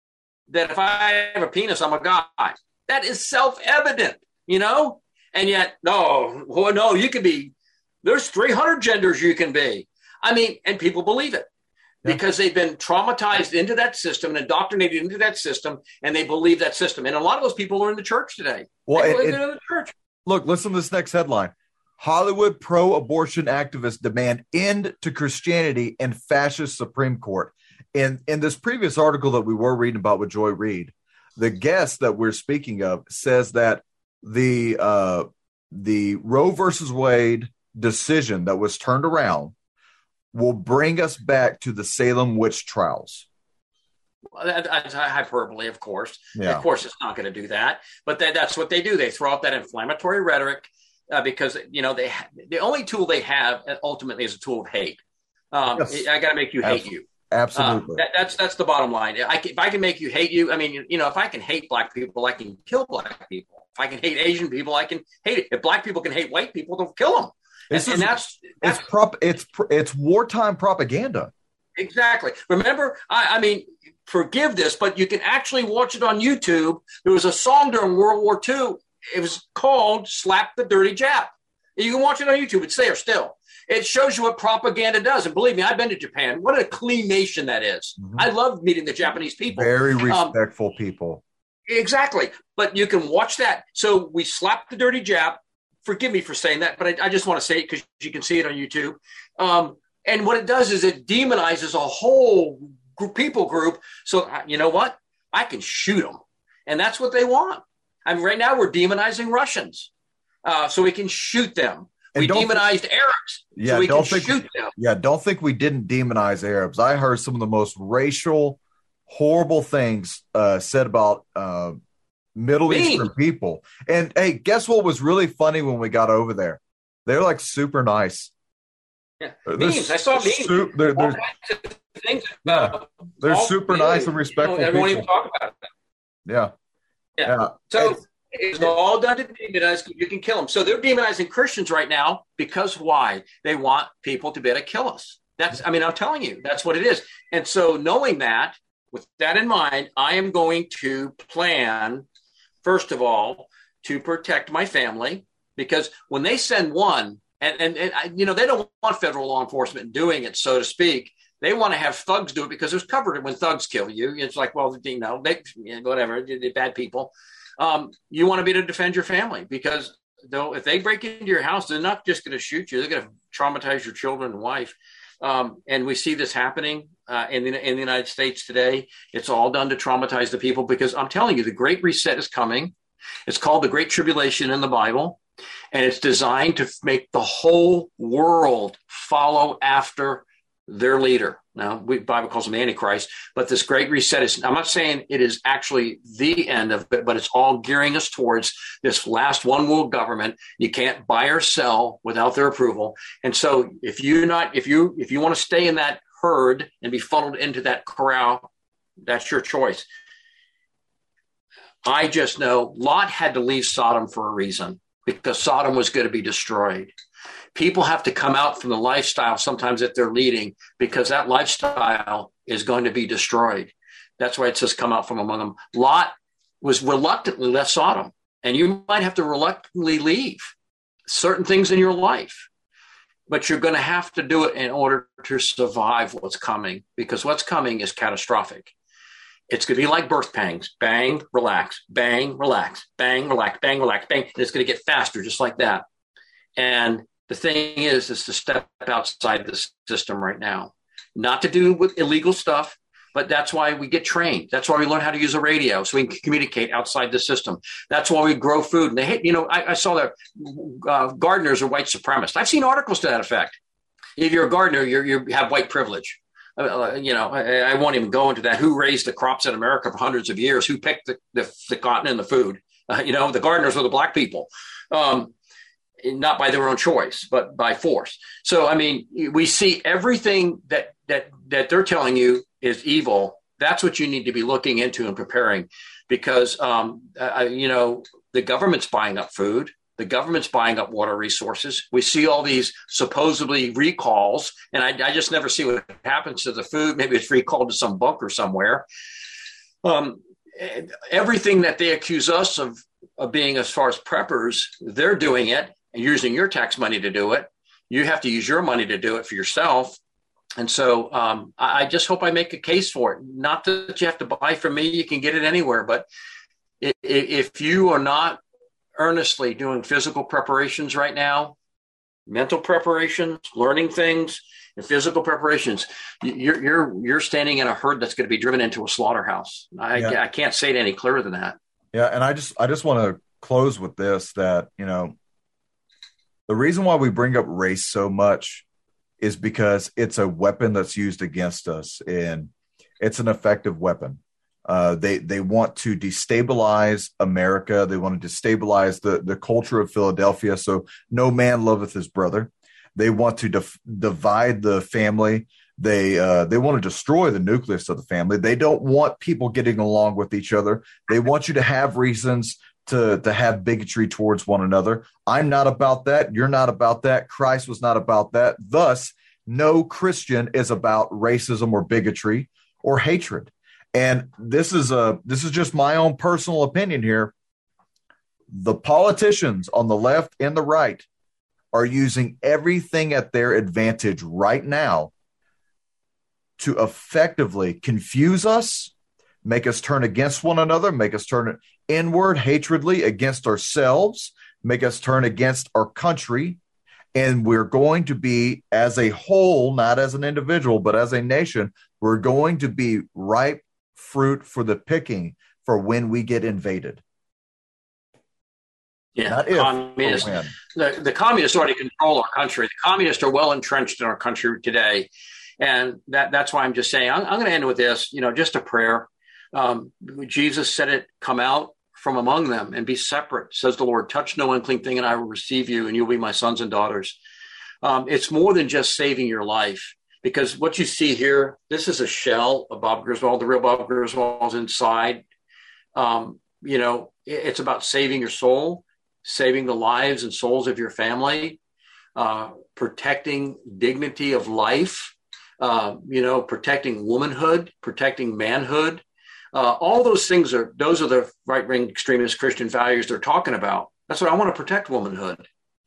Speaker 3: that if I have a penis, I'm a guy. That is self-evident, you know? And yet, no, well, no, you can be, there's three hundred genders you can be. I mean, and people believe it yeah. because they've been traumatized into that system and indoctrinated into that system, and they believe that system. And a lot of those people are in the church today.
Speaker 2: Well,
Speaker 3: they
Speaker 2: it,
Speaker 3: believe
Speaker 2: it,
Speaker 3: they're in the church.
Speaker 2: Look, listen to this next headline. Hollywood pro-abortion activists demand end to Christianity and fascist Supreme Court. In, in this previous article that we were reading about with Joy Reid, the guest that we're speaking of says that the uh, the Roe versus Wade decision that was turned around will bring us back to the Salem witch trials.
Speaker 3: Well, that, that's hyperbole, of course.
Speaker 2: Yeah.
Speaker 3: Of course, it's not going to do that. But that, that's what they do. They throw out that inflammatory rhetoric uh, because, you know, they the only tool they have ultimately is a tool of hate. Um, yes. I got to make you hate
Speaker 2: Absolutely.
Speaker 3: you.
Speaker 2: Absolutely.
Speaker 3: Um, that, that's that's the bottom line. I can, if I can make you hate you, I mean, you know, if I can hate black people, I can kill black people. If I can hate Asian people, I can hate it. If black people can hate white people, they'll kill them. And,
Speaker 2: is,
Speaker 3: and that's, that's
Speaker 2: it's prop it's it's wartime propaganda.
Speaker 3: Exactly. Remember, I, I mean, forgive this, but you can actually watch it on YouTube. There was a song during World War Two. It was called "Slap the Dirty Jap." You can watch it on YouTube. It's there still. It shows you what propaganda does. And believe me, I've been to Japan. What a clean nation that is. Mm-hmm. I love meeting the Japanese people.
Speaker 2: Very respectful um, people.
Speaker 3: Exactly. But you can watch that. So we slap the dirty Jap. Forgive me for saying that, but I, I just want to say it because you can see it on YouTube. Um, and what it does is it demonizes a whole group, people group. So uh, you know what? I can shoot them. And that's what they want. I mean, right now we're demonizing Russians uh, so we can shoot them. And we demonized th- Arabs
Speaker 2: yeah,
Speaker 3: so we
Speaker 2: don't
Speaker 3: can
Speaker 2: think,
Speaker 3: shoot them.
Speaker 2: Yeah, don't think we didn't demonize Arabs. I heard some of the most racial, horrible things uh, said about uh, Middle
Speaker 3: Mean.
Speaker 2: Eastern people. And, hey, guess what was really funny when we got over there? They're, like, super nice.
Speaker 3: Yeah. Memes. I saw memes.
Speaker 2: Su- they're, they're,
Speaker 3: things
Speaker 2: yeah, they're super
Speaker 3: you know,
Speaker 2: nice and respectful
Speaker 3: you know, everyone
Speaker 2: people.
Speaker 3: even talk about it.
Speaker 2: Yeah.
Speaker 3: Yeah.
Speaker 2: yeah.
Speaker 3: So
Speaker 2: it's,
Speaker 3: it's all done to demonize. You can kill them. So they're demonizing Christians right now because why? They want people to be able to kill us. That's, I mean, I'm telling you, that's what it is. And so knowing that, with that in mind, I am going to plan, first of all, to protect my family, because when they send one, and, and, and you know, they don't want federal law enforcement doing it, so to speak. They want to have thugs do it because it's covered when thugs kill you. It's like, well, you know, they, whatever, they're bad people. Um, you want to be to defend your family, because though if they break into your house, they're not just going to shoot you. They're going to traumatize your children and wife. Um, and we see this happening uh, in, the, in the United States today. It's all done to traumatize the people, because I'm telling you, the Great Reset is coming. It's called the Great Tribulation in the Bible. And it's designed to make the whole world follow after their leader. Now, we, the Bible calls him Antichrist, but this Great Reset is, I'm not saying it is actually the end of it, but it's all gearing us towards this last one world government. You can't buy or sell without their approval. And so if you're not, if you, if you want to stay in that herd and be funneled into that corral, that's your choice. I just know Lot had to leave Sodom for a reason, because Sodom was going to be destroyed. People have to come out from the lifestyle sometimes that they're leading, because that lifestyle is going to be destroyed. That's why it says come out from among them. Lot was reluctantly left Sodom, and you might have to reluctantly leave certain things in your life, but you're going to have to do it in order to survive what's coming, because what's coming is catastrophic. It's going to be like birth pangs. Bang, relax, bang, relax, bang, relax, bang, relax, bang. And it's going to get faster just like that. And the thing is, is to step outside the system right now, not to do with illegal stuff, but that's why we get trained. That's why we learn how to use a radio so we can communicate outside the system. That's why we grow food. And they hate, you know, I, I saw that uh, gardeners are white supremacists. I've seen articles to that effect. If you're a gardener, you're, you have white privilege. Uh, you know, I, I won't even go into that. Who raised the crops in America for hundreds of years? Who picked the, the, the cotton and the food? Uh, you know, the gardeners were the black people. Um, not by their own choice, but by force. So, I mean, we see everything that that that they're telling you is evil. That's what you need to be looking into and preparing, because, um, uh, you know, the government's buying up food. The government's buying up water resources. We see all these supposedly recalls, and I, I just never see what happens to the food. Maybe it's recalled to some bunker somewhere. Um, everything that they accuse us of, of being as far as preppers, they're doing it. And using your tax money to do it. You have to use your money to do it for yourself. And so um, I, I just hope I make a case for it. Not that you have to buy from me. You can get it anywhere. But if, if you are not earnestly doing physical preparations right now, mental preparations, learning things, and physical preparations, you're you're you're standing in a herd that's going to be driven into a slaughterhouse. I, yeah. I can't say it any clearer than that.
Speaker 2: Yeah, and I just I just want to close with this, that, you know, the reason why we bring up race so much is because it's a weapon that's used against us, and it's an effective weapon. Uh, they they want to destabilize America. They want to destabilize the, the culture of Philadelphia, so no man loveth his brother. They want to dif- divide the family. They uh, they want to destroy the nucleus of the family. They don't want people getting along with each other. They want you to have reasons to, to have bigotry towards one another. I'm not about that. You're not about that. Christ was not about that. Thus, no Christian is about racism or bigotry or hatred. And this is a this is just my own personal opinion here. The politicians on the left and the right are using everything at their advantage right now to effectively confuse us, make us turn against one another, make us turn inward hatredly against ourselves, make us turn against our country. And we're going to be, as a whole, not as an individual, but as a nation, we're going to be ripe fruit for the picking for when we get invaded.
Speaker 3: Yeah,
Speaker 2: Not
Speaker 3: the
Speaker 2: if,
Speaker 3: communists,
Speaker 2: but when.
Speaker 3: the, the communists already control our country. The communists are well entrenched in our country today. And that, that's why I'm just saying, I'm, I'm going to end with this, you know, just a prayer. Um, Jesus said it, come out from among them and be separate, says the Lord. Touch no unclean thing and I will receive you and you'll be my sons and daughters. Um, it's more than just saving your life, because what you see here, this is a shell of Bob Griswold. The real Bob Griswold is inside. Um, you know, it, it's about saving your soul, saving the lives and souls of your family, uh, protecting dignity of life, uh, you know, protecting womanhood, protecting manhood. Uh, all those things are, those are the right-wing extremist Christian values they're talking about. That's what I want to protect womanhood.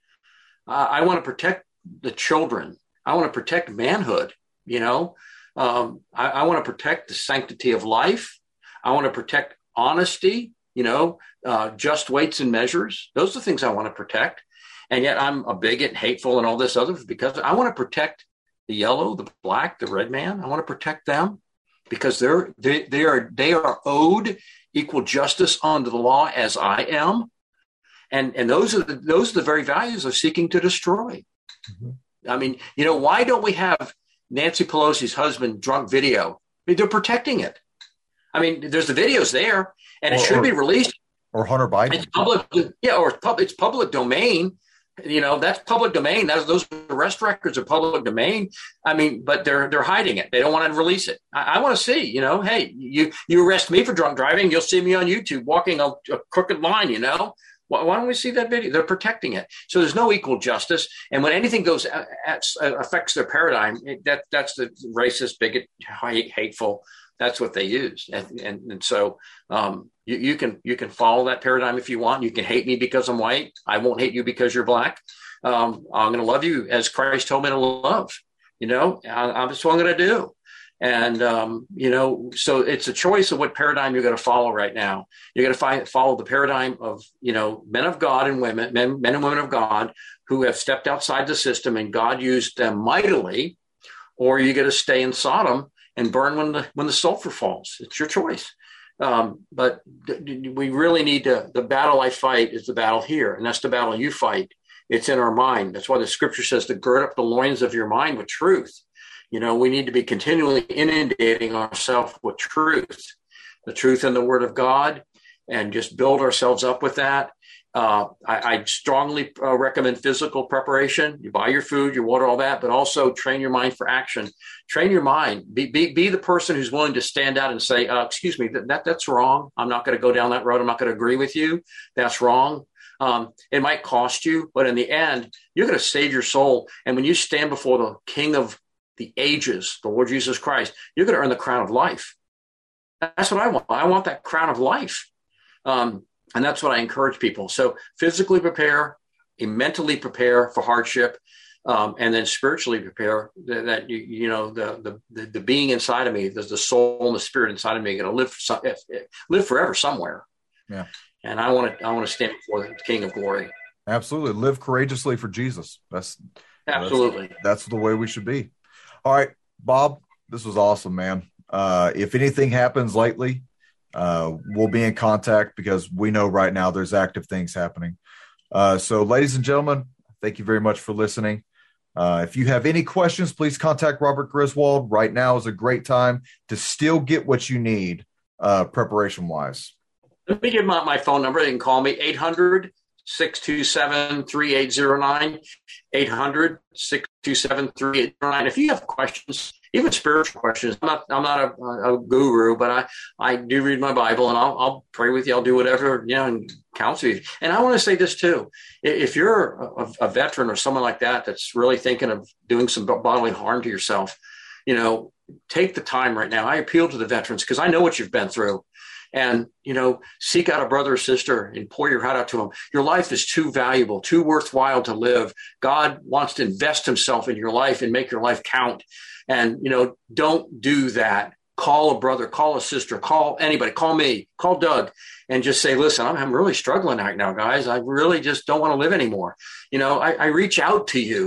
Speaker 3: Uh, I want to protect the children. I want to protect manhood. You know, um, I, I want to protect the sanctity of life. I want to protect honesty, you know, uh, just weights and measures. Those are the things I want to protect. And yet I'm a bigot, hateful, and all this other, because I want to protect the yellow, the black, the red man. I want to protect them because they're, they, they are, they are owed equal justice under the law as I am. And, and those are the, those are the very values they're seeking to destroy. Mm-hmm. I mean, you know, why don't we have Nancy Pelosi's husband drunk video? I mean, they're protecting it. I mean, there's the videos there, and
Speaker 2: or,
Speaker 3: it should
Speaker 2: or,
Speaker 3: be released.
Speaker 2: Or Hunter Biden.
Speaker 3: It's public, yeah, or pub, it's public domain. You know, that's public domain. That's, those arrest records are public domain. I mean, but they're they're hiding it. They don't want to release it. I, I want to see. You know, hey, you you arrest me for drunk driving, you'll see me on YouTube walking a, a crooked line. You know. Why don't we see that video? They're protecting it. So there's no equal justice. And when anything goes at, at, affects their paradigm, it, that that's the racist, bigot, hate, hateful. That's what they use. And, and, and so um, you, you can you can follow that paradigm if you want. You can hate me because I'm white. I won't hate you because you're black. Um, I'm going to love you as Christ told me to love. You know, I, that's what I'm going to do. And, um, you know, so it's a choice of what paradigm you're going to follow right now. You're going to find, follow the paradigm of, you know, men of God and women, men, men and women of God who have stepped outside the system and God used them mightily, or you're going to stay in Sodom and burn when the, when the sulfur falls. It's your choice. Um, but th- we really need to, the battle I fight is the battle here. And that's the battle you fight. It's in our mind. That's why the scripture says to gird up the loins of your mind with truth. You know, we need to be continually inundating ourselves with truth, the truth in the Word of God, and just build ourselves up with that. Uh, I, I strongly uh, recommend physical preparation. You buy your food, your water, all that, but also train your mind for action. Train your mind. Be be, be the person who's willing to stand out and say, uh, excuse me, that, that that's wrong. I'm not going to go down that road. I'm not going to agree with you. That's wrong. Um, it might cost you, but in the end, you're going to save your soul. And when you stand before the King of the ages, the Lord Jesus Christ, you're going to earn the crown of life. That's what I want. I want that crown of life. Um, and that's what I encourage people. So physically prepare, mentally prepare for hardship, um, and then spiritually prepare that, that you, you know, the, the, the being inside of me, the, the soul and the spirit inside of me are going to live, some, live forever somewhere.
Speaker 2: Yeah.
Speaker 3: And I want to, I want to stand before the King of Glory.
Speaker 2: Absolutely. Live courageously for Jesus. That's
Speaker 3: absolutely,
Speaker 2: that's, that's the way we should be. All right, Bob, this was awesome, man. Uh, if anything happens lately, uh, we'll be in contact because we know right now there's active things happening. Uh, so, ladies and gentlemen, thank you very much for listening. Uh, if you have any questions, please contact Robert Griswold. Right now is a great time to still get what you need uh, preparation-wise.
Speaker 3: Let me give my, my phone number. They can call me, eight hundred, six two seven, three eight zero nine, eight hundred, six two seven, three eight zero nine. If you have questions, even spiritual questions, I'm not, I'm not a, a guru, but I, I do read my Bible and I'll, I'll pray with you. I'll do whatever, you know, and counsel you. And I want to say this too. If you're a, a veteran or someone like that, that's really thinking of doing some bodily harm to yourself, you know, take the time right now. I appeal to the veterans because I know what you've been through. And, you know, seek out a brother or sister and pour your heart out to them. Your life is too valuable, too worthwhile to live. God wants to invest himself in your life and make your life count. And, you know, don't do that. Call a brother, call a sister, call anybody, call me, call Doug, and just say, listen, I'm, I'm really struggling right now, guys. I really just don't want to live anymore. You know, I, I reach out to you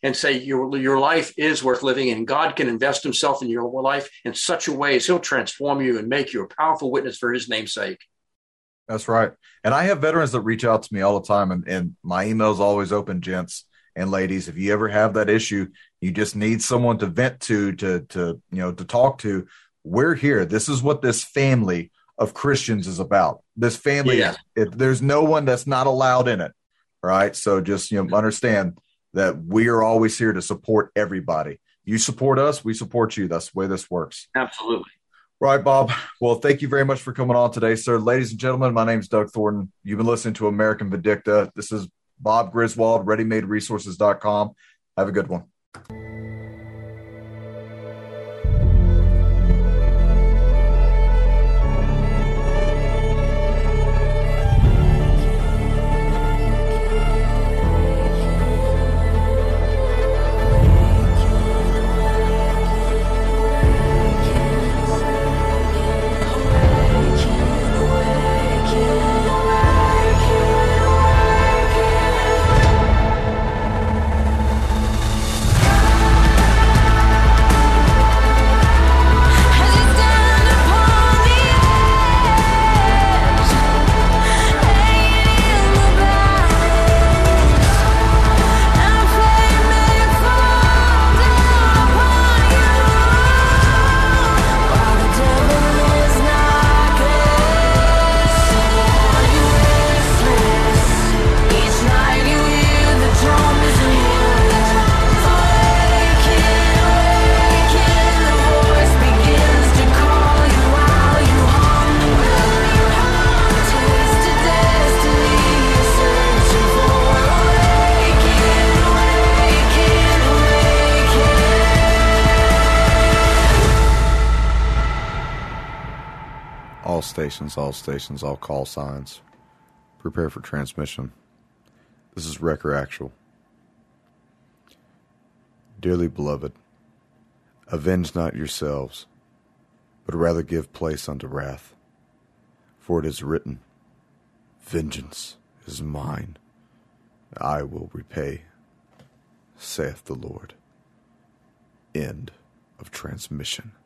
Speaker 3: and say your, your life is worth living, and God can invest himself in your life in such a way as he'll transform you and make you a powerful witness for his name's sake.
Speaker 2: That's right. And I have veterans that reach out to me all the time, and, and my email is always open, gents and ladies. If you ever have that issue, you just need someone to vent to, to, to, you know, to talk to. We're here. This is what this family of Christians is about. This family, yeah. it, there's no one that's not allowed in it. Right. So just, you know, understand that we are always here to support everybody. You support us, we support you. That's the way this works.
Speaker 3: Absolutely.
Speaker 2: Right, Bob. Well, thank you very much for coming on today, sir. Ladies and gentlemen, my name is Doug Thornton. You've been listening to American Vindicta. This is Bob Griswold, ready made resources dot com. Have a good one. All stations, all stations, all call signs. Prepare for transmission. This is Wrecker Actual. Dearly beloved, avenge not yourselves, but rather give place unto wrath. For it is written, vengeance is mine, I will repay, saith the Lord. End of transmission.